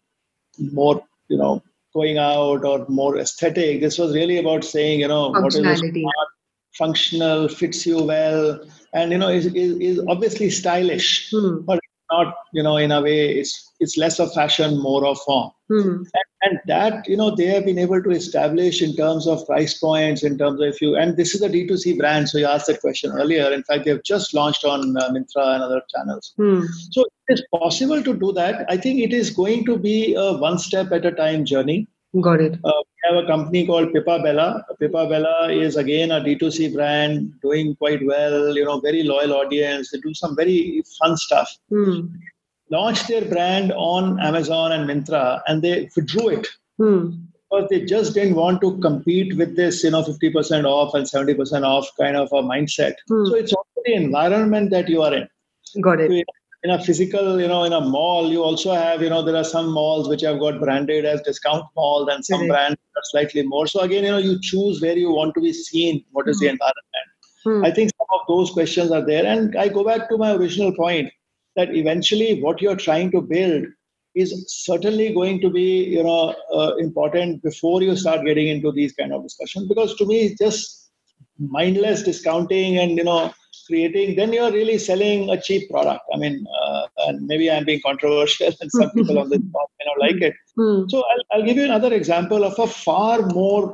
more, going out or more aesthetic. This was really about saying, what is smart, functional, fits you well, and, is obviously stylish, but not, in a way, it's less of fashion, more of form. And that, they have been able to establish in terms of price points, in terms of and this is a D2C brand. So you asked that question earlier. In fact, they have just launched on Myntra and other channels. So it is possible to do that. I think it is going to be a one step at a time journey. Got it. We have a company called Pippa Bella. Pippa Bella is again a D2C brand, doing quite well, very loyal audience. They do some very fun stuff. Launched their brand on Amazon and Myntra, and they withdrew it because they just didn't want to compete with this, 50% off and 70% off kind of a mindset. So it's also the environment that you are in. Got it. In a physical, in a mall, you also have, there are some malls which have got branded as discount malls and some brands are slightly more. So again, you choose where you want to be seen, what is the environment. I think some of those questions are there. And I go back to my original point that eventually what you're trying to build is certainly going to be, important before you start getting into these kind of discussions. Because to me, just mindless discounting and, creating, then you're really selling a cheap product. I mean, and maybe I'm being controversial and some people on this talk may not like it. So I'll give you another example of a far more,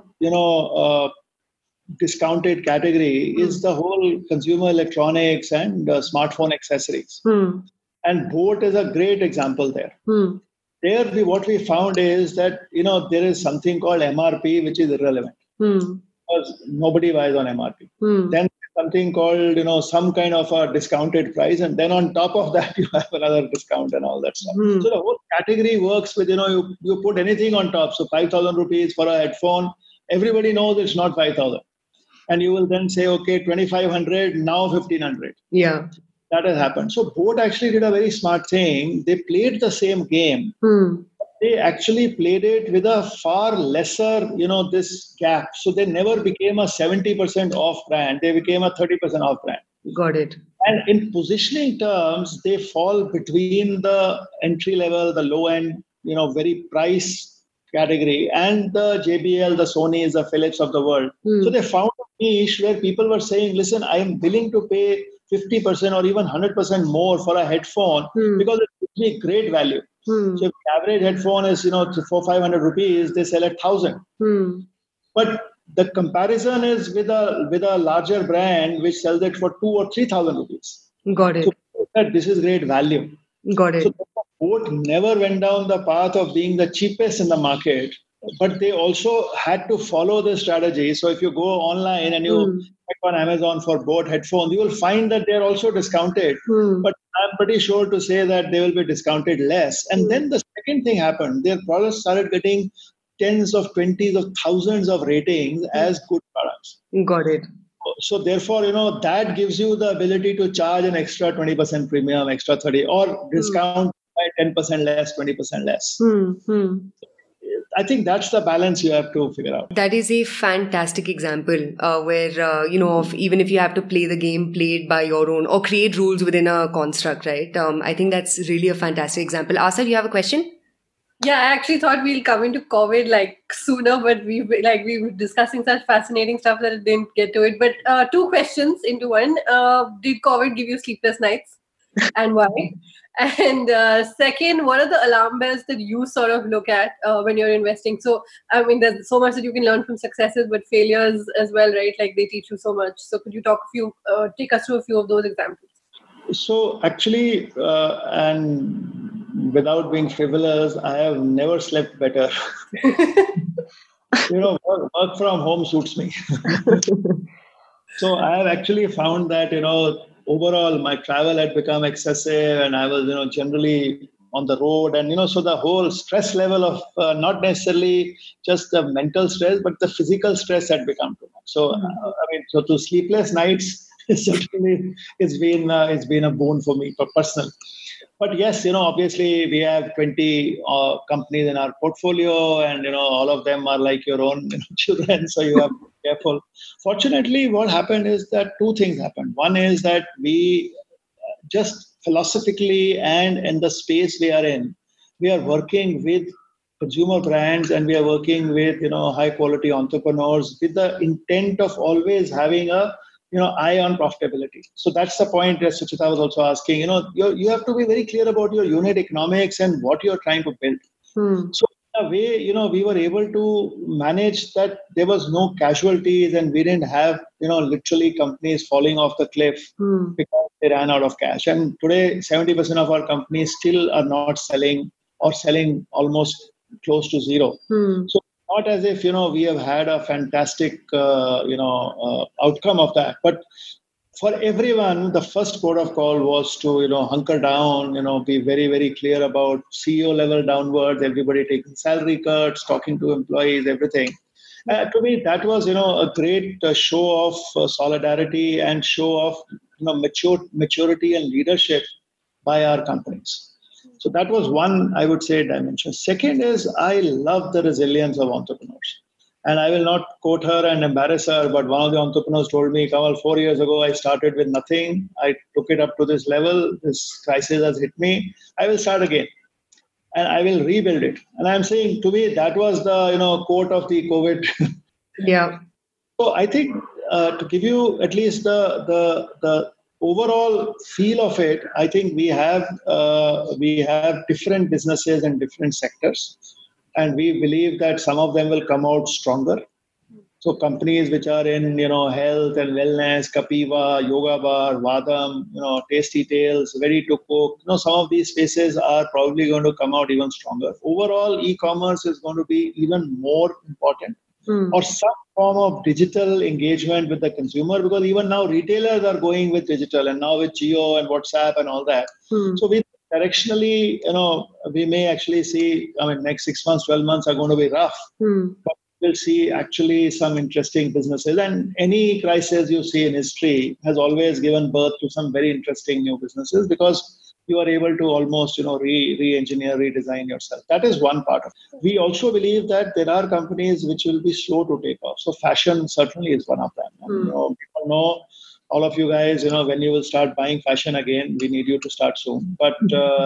discounted category is the whole consumer electronics and smartphone accessories. And Boat is a great example there. There, what we found is that, there is something called MRP, which is irrelevant. because nobody buys on MRP. Then something called, some kind of a discounted price. And then on top of that, you have another discount and all that stuff. So the whole category works with, you put anything on top. So 5,000 rupees for a headphone, everybody knows it's not 5,000. And you will then say, okay, 2,500, now 1,500. Yeah. That has happened. So Boat actually did a very smart thing. They played the same game. They actually played it with a far lesser, this gap. So they never became a 70% off brand. They became a 30% off brand. Got it. And in positioning terms, they fall between the entry level, the low end, very price category, and the JBL, the Sonys, the Philips of the world. So they found a niche where people were saying, listen, I am willing to pay 50% or even 100% more for a headphone because it gives me great value. So if the average headphone is, 400-500 rupees, they sell at 1,000. But the comparison is with a larger brand which sells it for 2,000 or 3,000 rupees. Got it. So this is great value. Got it. So Boat never went down the path of being the cheapest in the market, but they also had to follow the strategy. So if you go online and you check on Amazon for Boat headphones, you will find that they're also discounted. But I'm pretty sure to say that they will be discounted less. And then the second thing happened. Their products started getting tens of, 20s of thousands of ratings as good products. Got it. So therefore, that gives you the ability to charge an extra 20% premium, extra 30, or discount by 10% less, 20% less. I think that's the balance you have to figure out. That is a fantastic example where, of even if you have to play the game, play it by your own or create rules within a construct, right? I think that's really a fantastic example. Asaf, you have a question? Yeah, I actually thought we'll come into COVID sooner, but we were discussing such fascinating stuff that it didn't get to it. But two questions into one. Did COVID give you sleepless nights? And why? And second, what are the alarm bells that you sort of look at when you're investing? So, I mean, there's so much that you can learn from successes, but failures as well, right? Like they teach you so much. So could you take us through a few of those examples? So actually, and without being frivolous, I have never slept better. Work from home suits me. So I have actually found that, overall my travel had become excessive and I was, generally on the road. And, so the whole stress level of not necessarily just the mental stress, but the physical stress had become too much. So, so to sleepless nights, certainly it's been a boon for me personal. But yes, obviously we have 20 companies in our portfolio and, all of them are like your own children. So you have to be careful. Fortunately, what happened is that two things happened. One is that we just philosophically and in the space we are in, we are working with consumer brands and we are working with, high quality entrepreneurs with the intent of always having a eye on profitability. So that's the point that Suchita was also asking. You have to be very clear about your unit economics and what you're trying to build. So in a way, we were able to manage that there was no casualties and we didn't have, literally companies falling off the cliff because they ran out of cash. And today, 70% of our companies still are not selling or selling almost close to zero. So not as if, we have had a fantastic, outcome of that. But for everyone, the first port of call was to, hunker down, be very, very clear about CEO level downwards, everybody taking salary cuts, talking to employees, everything. To me, that was, a great show of solidarity and show of, maturity and leadership by our companies. So that was one, I would say, dimension. Second is I love the resilience of entrepreneurs. And I will not quote her and embarrass her, but one of the entrepreneurs told me, Kamal, 4 years ago, I started with nothing. I took it up to this level. This crisis has hit me. I will start again and I will rebuild it. And I'm saying, to me, that was the, quote of the COVID. Yeah. So I think to give you at least the overall feel of it, I think we have different businesses and different sectors, and we believe that some of them will come out stronger. So companies which are in health and wellness, Kapiva, Yoga Bar, Vadam, Tasty Tales, Ready to Cook, some of these spaces are probably going to come out even stronger. Overall, e-commerce is going to be even more important. or some form of digital engagement with the consumer, because even now retailers are going with digital, and now with Jio and WhatsApp and all that. So we directionally, we may actually see, next 6 months, 12 months are going to be rough, but we'll see actually some interesting businesses. And any crisis you see in history has always given birth to some very interesting new businesses, because you are able to almost, re-engineer, redesign yourself. That is one part of it. We also believe that there are companies which will be slow to take off. So fashion certainly is one of them. People know, all of you guys, when you will start buying fashion again, we need you to start soon. But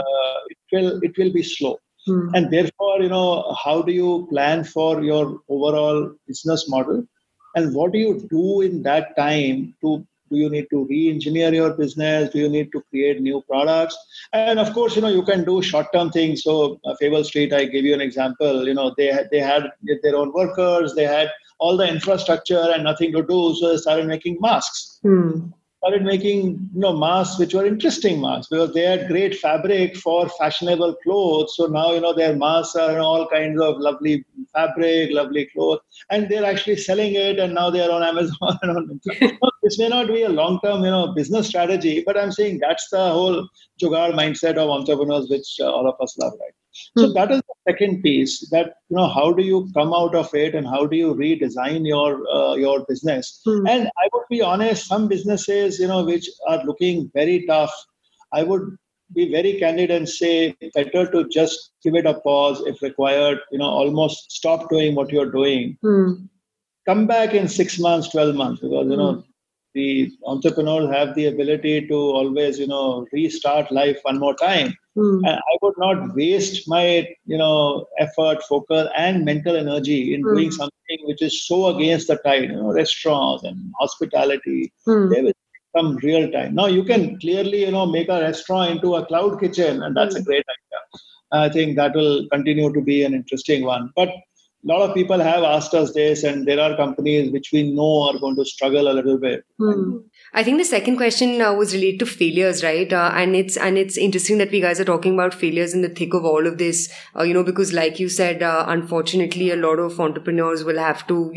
it will be slow. And therefore, how do you plan for your overall business model? And what do you do in that time do you need to re-engineer your business? Do you need to create new products? And of course, you can do short-term things. So Fable Street, I gave you an example. They had their own workers, they had all the infrastructure and nothing to do. So they started making masks. Started making masks which were interesting masks, because they had great fabric for fashionable clothes. So now their masks are all kinds of lovely fabric, lovely clothes, and they're actually selling it, and now they are on Amazon. This may not be a long-term business strategy, but I'm saying that's the whole jugaad mindset of entrepreneurs, which all of us love, right? So that is the second piece, that how do you come out of it, and how do you redesign your business? And I would be honest, some businesses which are looking very tough, I would be very candid and say better to just give it a pause if required. Almost stop doing what you're doing. Come back in 6 months, 12 months, because the entrepreneurs have the ability to always restart life one more time. And I would not waste my effort, focus, and mental energy in doing something which is so against the tide. Restaurants and hospitality, they will come real time. Now you can clearly make a restaurant into a cloud kitchen, and that's a great idea. I think that will continue to be an interesting one. But a lot of people have asked us this, and there are companies which we know are going to struggle a little bit. I think the second question was related to failures, right? And it's interesting that we guys are talking about failures in the thick of all of this, because like you said, unfortunately, a lot of entrepreneurs will have to,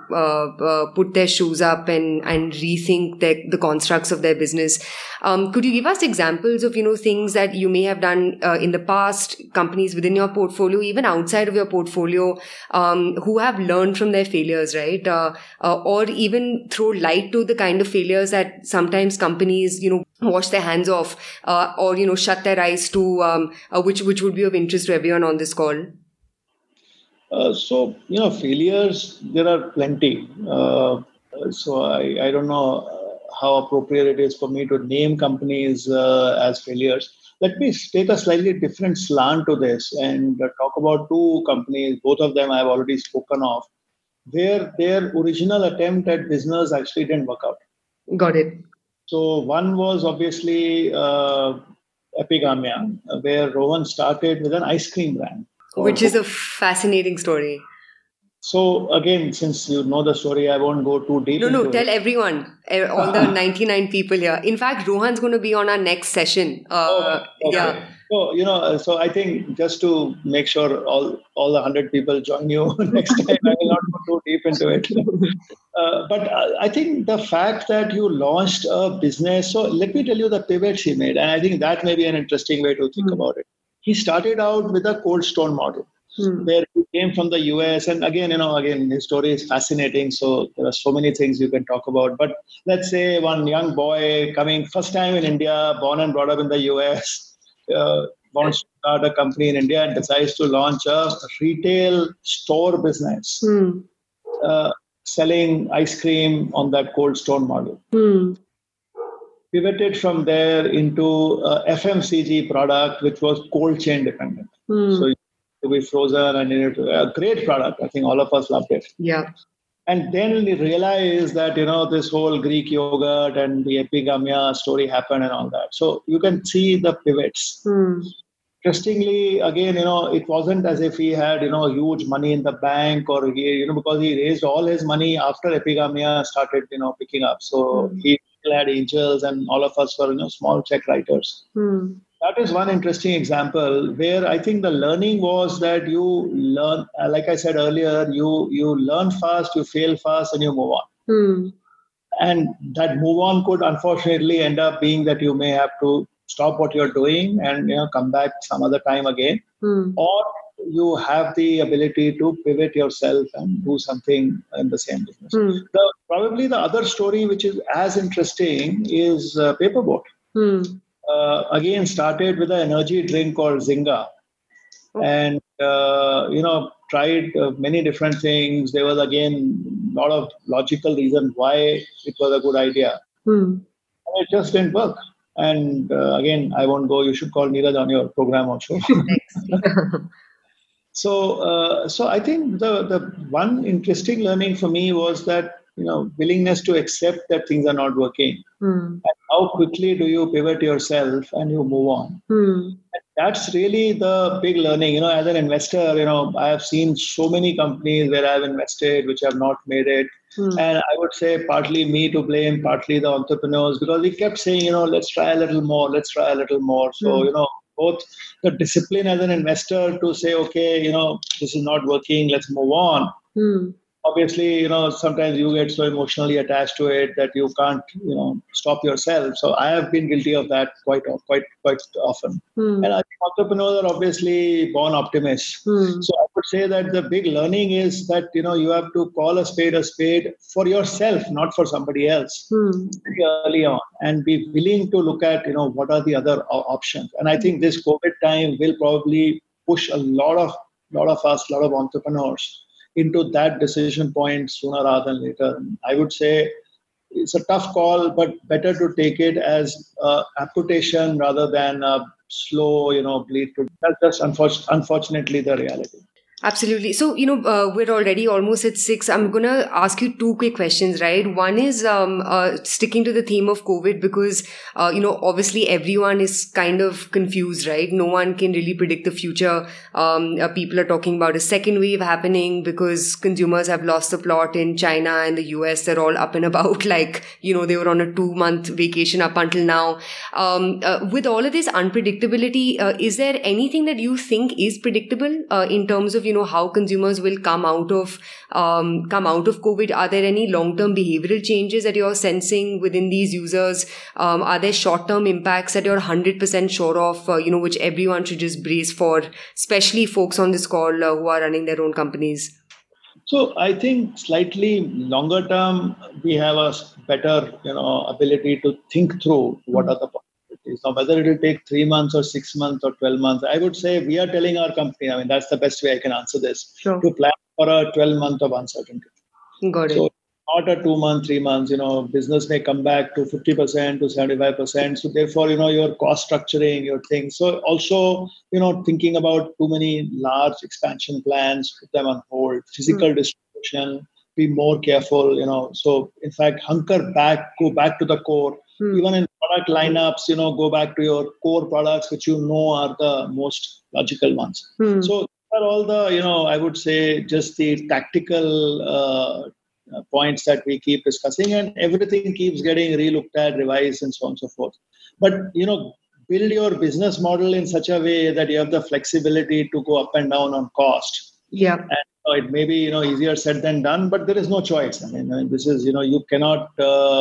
put their shoes up and rethink the constructs of their business. Could you give us examples of, things that you may have done in the past, companies within your portfolio, even outside of your portfolio, who have learned from their failures, right? Or even throw light to the kind of failures that sometimes companies, wash their hands off, or, shut their eyes to, which would be of interest to everyone on this call. So, failures, there are plenty. So I don't know how appropriate it is for me to name companies as failures. Let me take a slightly different slant to this and talk about two companies. Both of them I have already spoken of, where their original attempt at business actually didn't work out. Got it. So one was obviously Epigamia, where Rohan started with an ice cream brand. Which is a fascinating story. So again, since you know the story, I won't go too deep. No, tell everyone, all the 99 people here. In fact, Rohan's going to be on our next session. Okay. Yeah. So, so I think just to make sure all the 100 people join you next time, I will not go too deep into it. But I think the fact that you launched a business, so let me tell you the pivots he made, and I think that may be an interesting way to think about it. He started out with a cold stone model. Where he came from the US. And again, his story is fascinating. So there are so many things you can talk about. But let's say one young boy coming first time in India, born and brought up in the US, wants to start a company in India and decides to launch a retail store business, selling ice cream on that cold stone model. Pivoted from there into FMCG product, which was cold chain dependent. So to be frozen, and a great product. I think all of us loved it. Yeah. And then we realized that, this whole Greek yogurt and the Epigamia story happened and all that. So you can see the pivots. Interestingly, again, it wasn't as if he had, huge money in the bank, or he, because he raised all his money after Epigamia started, picking up. So he people had angels and all of us were, small check writers. That is one interesting example where I think the learning was that you learn, like I said earlier, you learn fast, you fail fast, and you move on. And that move on could unfortunately end up being that you may have to stop what you're doing and come back some other time again, or you have the ability to pivot yourself and do something in the same business. Probably the other story which is as interesting is Paperboat. Again, started with an energy drink called Zynga, and tried many different things. There was again a lot of logical reasons why it was a good idea. And it just didn't work. And again, I won't go. You should call Neeraj on your program also. So I think the one interesting learning for me was that willingness to accept that things are not working, and how quickly do you pivot yourself and you move on. And that's really the big learning. As an investor, I have seen so many companies where I've invested which have not made it. And I would say partly me to blame, partly the entrepreneurs, because we kept saying, let's try a little more, let's try a little more. So, both the discipline as an investor to say, okay, this is not working, let's move on. Obviously, sometimes you get so emotionally attached to it that you can't, stop yourself. So I have been guilty of that quite often. And I think entrepreneurs are obviously born optimists. So I would say that the big learning is that, you have to call a spade for yourself, not for somebody else very early on, and be willing to look at, what are the other options. And I think this COVID time will probably push a lot of entrepreneurs into that decision point sooner rather than later. I would say it's a tough call, but better to take it as amputation rather than a slow, bleed. That's just unfortunately the reality. Absolutely. So, we're already almost at 6. I'm going to ask you 2 quick questions, right? One is sticking to the theme of COVID because, obviously everyone is kind of confused, right? No one can really predict the future. People are talking about a second wave happening because consumers have lost the plot in China and the US. They're all up and about like, they were on a 2-month vacation up until now. With all of this unpredictability, is there anything that you think is predictable in terms of how consumers will come out of COVID? Are there any long-term behavioral changes that you're sensing within these users? Are there short-term impacts that you're 100% sure of, which everyone should just brace for, especially folks on this call who are running their own companies? So I think slightly longer term, we have a better, ability to think through what are the possibilities. Now, whether it will take 3 months or 6 months or 12 months, I would say we are telling our company, that's the best way I can answer this, to plan for a 12-month of uncertainty. Got it. So not a 2 month, 3 months, business may come back to 50% to 75%. So therefore, your cost structuring, your things. So also, thinking about too many large expansion plans, put them on hold, physical distribution, be more careful, So in fact, hunker back, go back to the core. Even in product lineups, go back to your core products, which are the most logical ones. So these are all the, I would say, just the tactical points that we keep discussing, and everything keeps getting relooked at, revised, and so on and so forth. But, build your business model in such a way that you have the flexibility to go up and down on cost. Yeah. And it may be, easier said than done, but there is no choice. This is, you cannot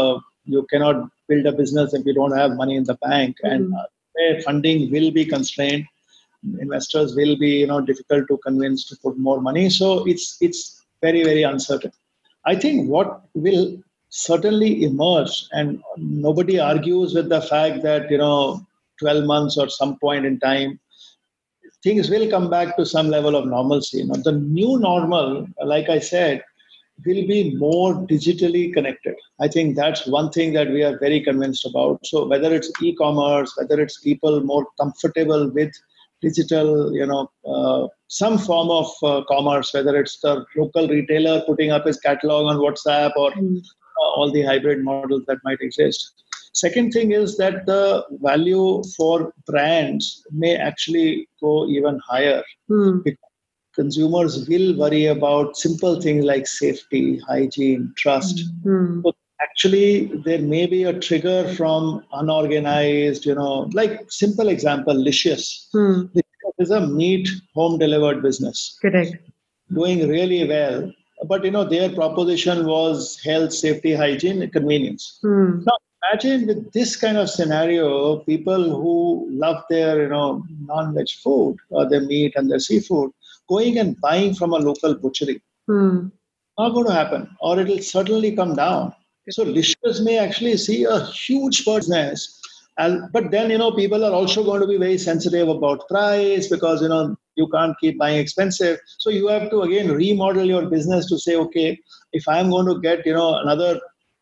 build a business if you don't have money in the bank, and funding will be constrained. Investors will be, difficult to convince to put more money. So it's very, very uncertain. I think what will certainly emerge, and nobody argues with the fact that, 12 months or some point in time, things will come back to some level of normalcy. Now, the new normal, like I said, will be more digitally connected. I think that's one thing that we are very convinced about. So whether it's e-commerce, whether it's people more comfortable with digital, some form of commerce, whether it's the local retailer putting up his catalog on WhatsApp or all the hybrid models that might exist. Second thing is that the value for brands may actually go even higher. Because consumers will worry about simple things like safety, hygiene, trust. So Actually, there may be a trigger from unorganized, like simple example, Licious. Licious is a meat home delivered business Correct. doing really well. But their proposition was health, safety, hygiene, and convenience. Now imagine with this kind of scenario, people who love their non-veg food or their meat and their seafood going and buying from a local butchery. Not going to happen, or it will certainly come down. So Licious may actually see a huge business, but then people are also going to be very sensitive about price because you can't keep buying expensive. So you have to again remodel your business to say, okay, if I'm going to get another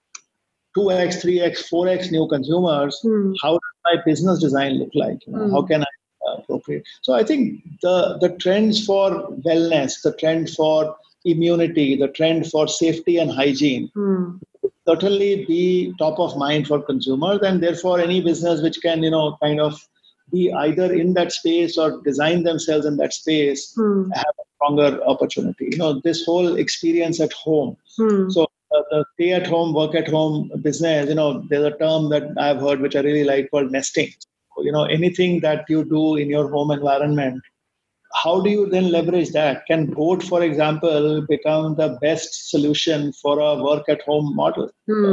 2x, 3x, 4x new consumers, how does my business design look like? How can I appropriate? So I think the trends for wellness, the trend for immunity, the trend for safety and hygiene certainly be top of mind for consumers, and therefore any business which can kind of be either in that space or design themselves in that space have a stronger opportunity. This whole experience at home. So the stay at home, work at home business, there's a term that I've heard which I really like called nesting. Anything that you do in your home environment, how do you then leverage that? Can goat, for example, become the best solution for a work at home model?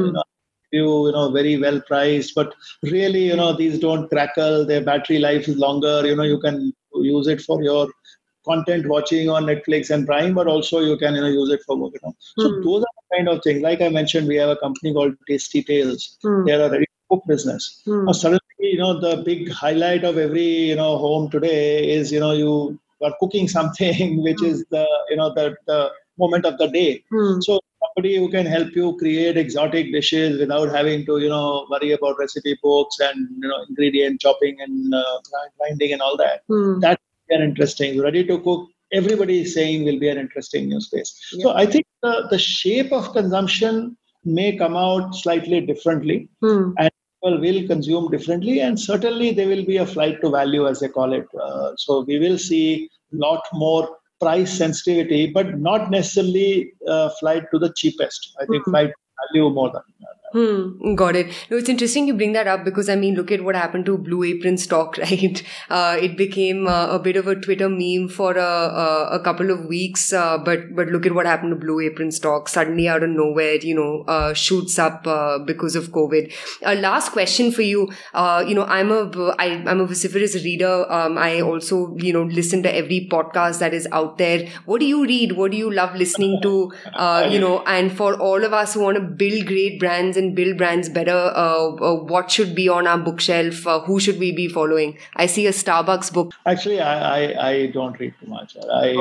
Very well priced, but really, these don't crackle. Their battery life is longer. You can use it for your content watching on Netflix and Prime, but also you can use it for work at home. So those are the kind of things. Like I mentioned, we have a company called Tasty Tales. They're a ready cook business. Now, suddenly, the big highlight of every home today is you are cooking something which is the moment of the day. So somebody who can help you create exotic dishes without having to worry about recipe books and ingredient chopping and grinding and all that. That's very interesting. Ready to cook, everybody is saying will be an interesting new space. So I think the shape of consumption may come out slightly differently, and people will consume differently, and certainly there will be a flight to value, as they call it. So we will see a lot more price sensitivity, but not necessarily flight to the cheapest. I think flight to value more than that. Got it. No, it's interesting you bring that up because look at what happened to Blue Apron stock, right? It became a bit of a Twitter meme for a couple of weeks, but look at what happened to Blue Apron stock. Suddenly out of nowhere, shoots up because of COVID. Last question for you. I'm a vociferous reader. I also listen to every podcast that is out there. What do you read? What do you love listening to? And for all of us who want to build great brands and build brands better, what should be on our bookshelf? Who should we be following? I see a Starbucks book. Actually, I don't read too much.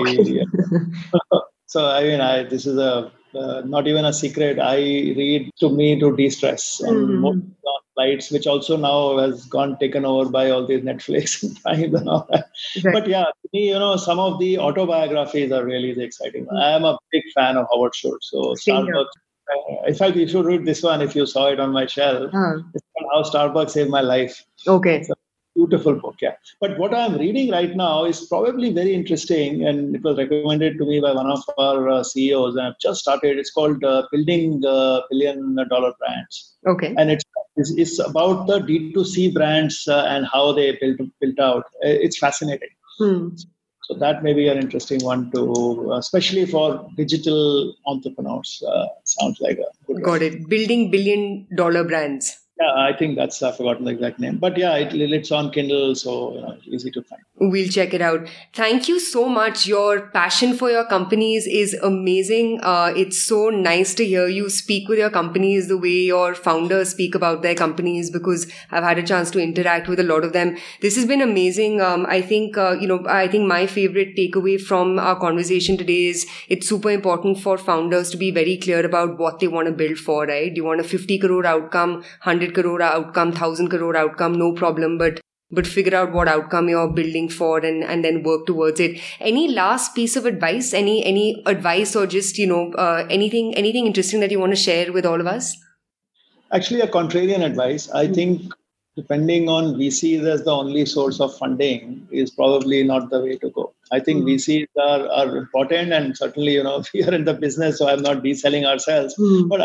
So this is not even a secret. I read to de-stress and most on flights, which also now has taken over by all these Netflix and Prime and all that. Right. But yeah, to me, some of the autobiographies are really the exciting one. I am a big fan of Howard Schultz. So Starbucks. In fact, you should read this one if you saw it on my shelf. It's called How Starbucks Saved My Life. Okay. It's a beautiful book, yeah. But what I'm reading right now is probably very interesting, and it was recommended to me by one of our CEOs, and I've just started. It's called Building $1 Billion Brands. Okay. And it's about the D2C brands and how they built out. It's fascinating. So that may be an interesting one to, especially for digital entrepreneurs. Sounds like a good Got it. Building $1 billion brands. Yeah, I think I've forgotten the exact name. But yeah, it's on Kindle, so easy to find. We'll check it out. Thank you so much. Your passion for your companies is amazing. It's so nice to hear you speak with your companies the way your founders speak about their companies, because I've had a chance to interact with a lot of them. This has been amazing. I think my favorite takeaway from our conversation today is it's super important for founders to be very clear about what they want to build for, right? You want a 50 crore outcome, 100 crore outcome, 1,000 crore outcome, no problem. But figure out what outcome you're building for and then work towards it. Any last piece of advice? Any advice or just, anything interesting that you want to share with all of us? Actually, a contrarian advice. I think depending on VCs as the only source of funding is probably not the way to go. I think VCs are important, and certainly, we are in the business, so I'm not deselling ourselves. But I think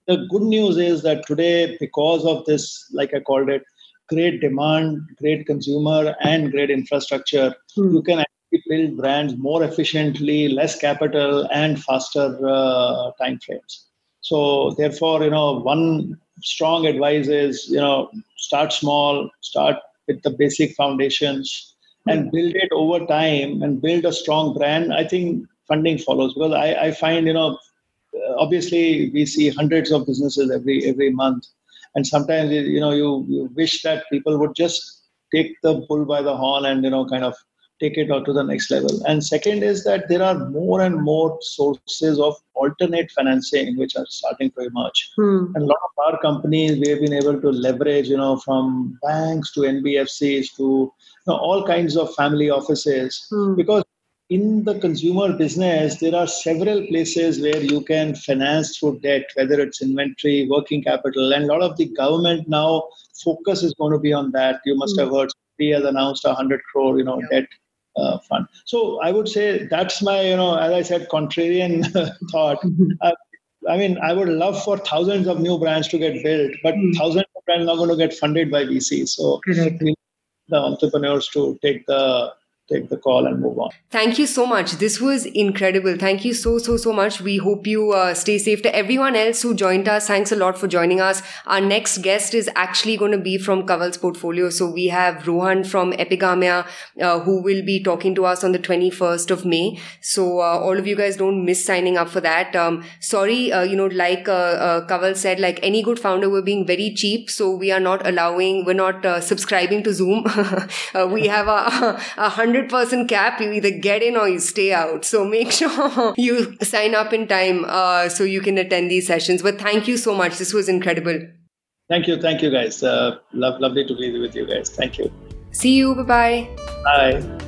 the good news is that today, because of this, like I called it, great demand, great consumer, and great infrastructure, you can actually build brands more efficiently, less capital, and faster time frames. So therefore, one strong advice is, start small, start with the basic foundations, and build it over time and build a strong brand. I think funding follows, because I find, obviously we see hundreds of businesses every month, and sometimes you wish that people would just take the bull by the horn and kind of take it out to the next level. And second is that there are more and more sources of alternate financing which are starting to emerge. And a lot of our companies, we have been able to leverage, from banks to NBFCs to all kinds of family offices, because in the consumer business, there are several places where you can finance through debt, whether it's inventory, working capital, and a lot of the government now focus is going to be on that. You must have heard he has announced 100 crore, debt fund. So I would say that's my, as I said, contrarian thought. I would love for thousands of new brands to get built, but thousands of brands are not going to get funded by VCs. So we need the entrepreneurs to take the call and move on. Thank you so much. This was incredible. Thank you so much. We hope you stay safe. To everyone else who joined us, thanks a lot for joining us. Our next guest is actually going to be from Kaval's portfolio. So we have Rohan from Epigamia, who will be talking to us on the 21st of May. So all of you guys don't miss signing up for that. Sorry, like Kaval said, like any good founder, we're being very cheap. So we're not subscribing to Zoom. We have a 100% cap. You either get in or you stay out. So make sure you sign up in time so you can attend these sessions. But thank you so much. This was incredible. Thank you guys. Lovely to be with you guys. Thank you. See you. Bye-bye. Bye.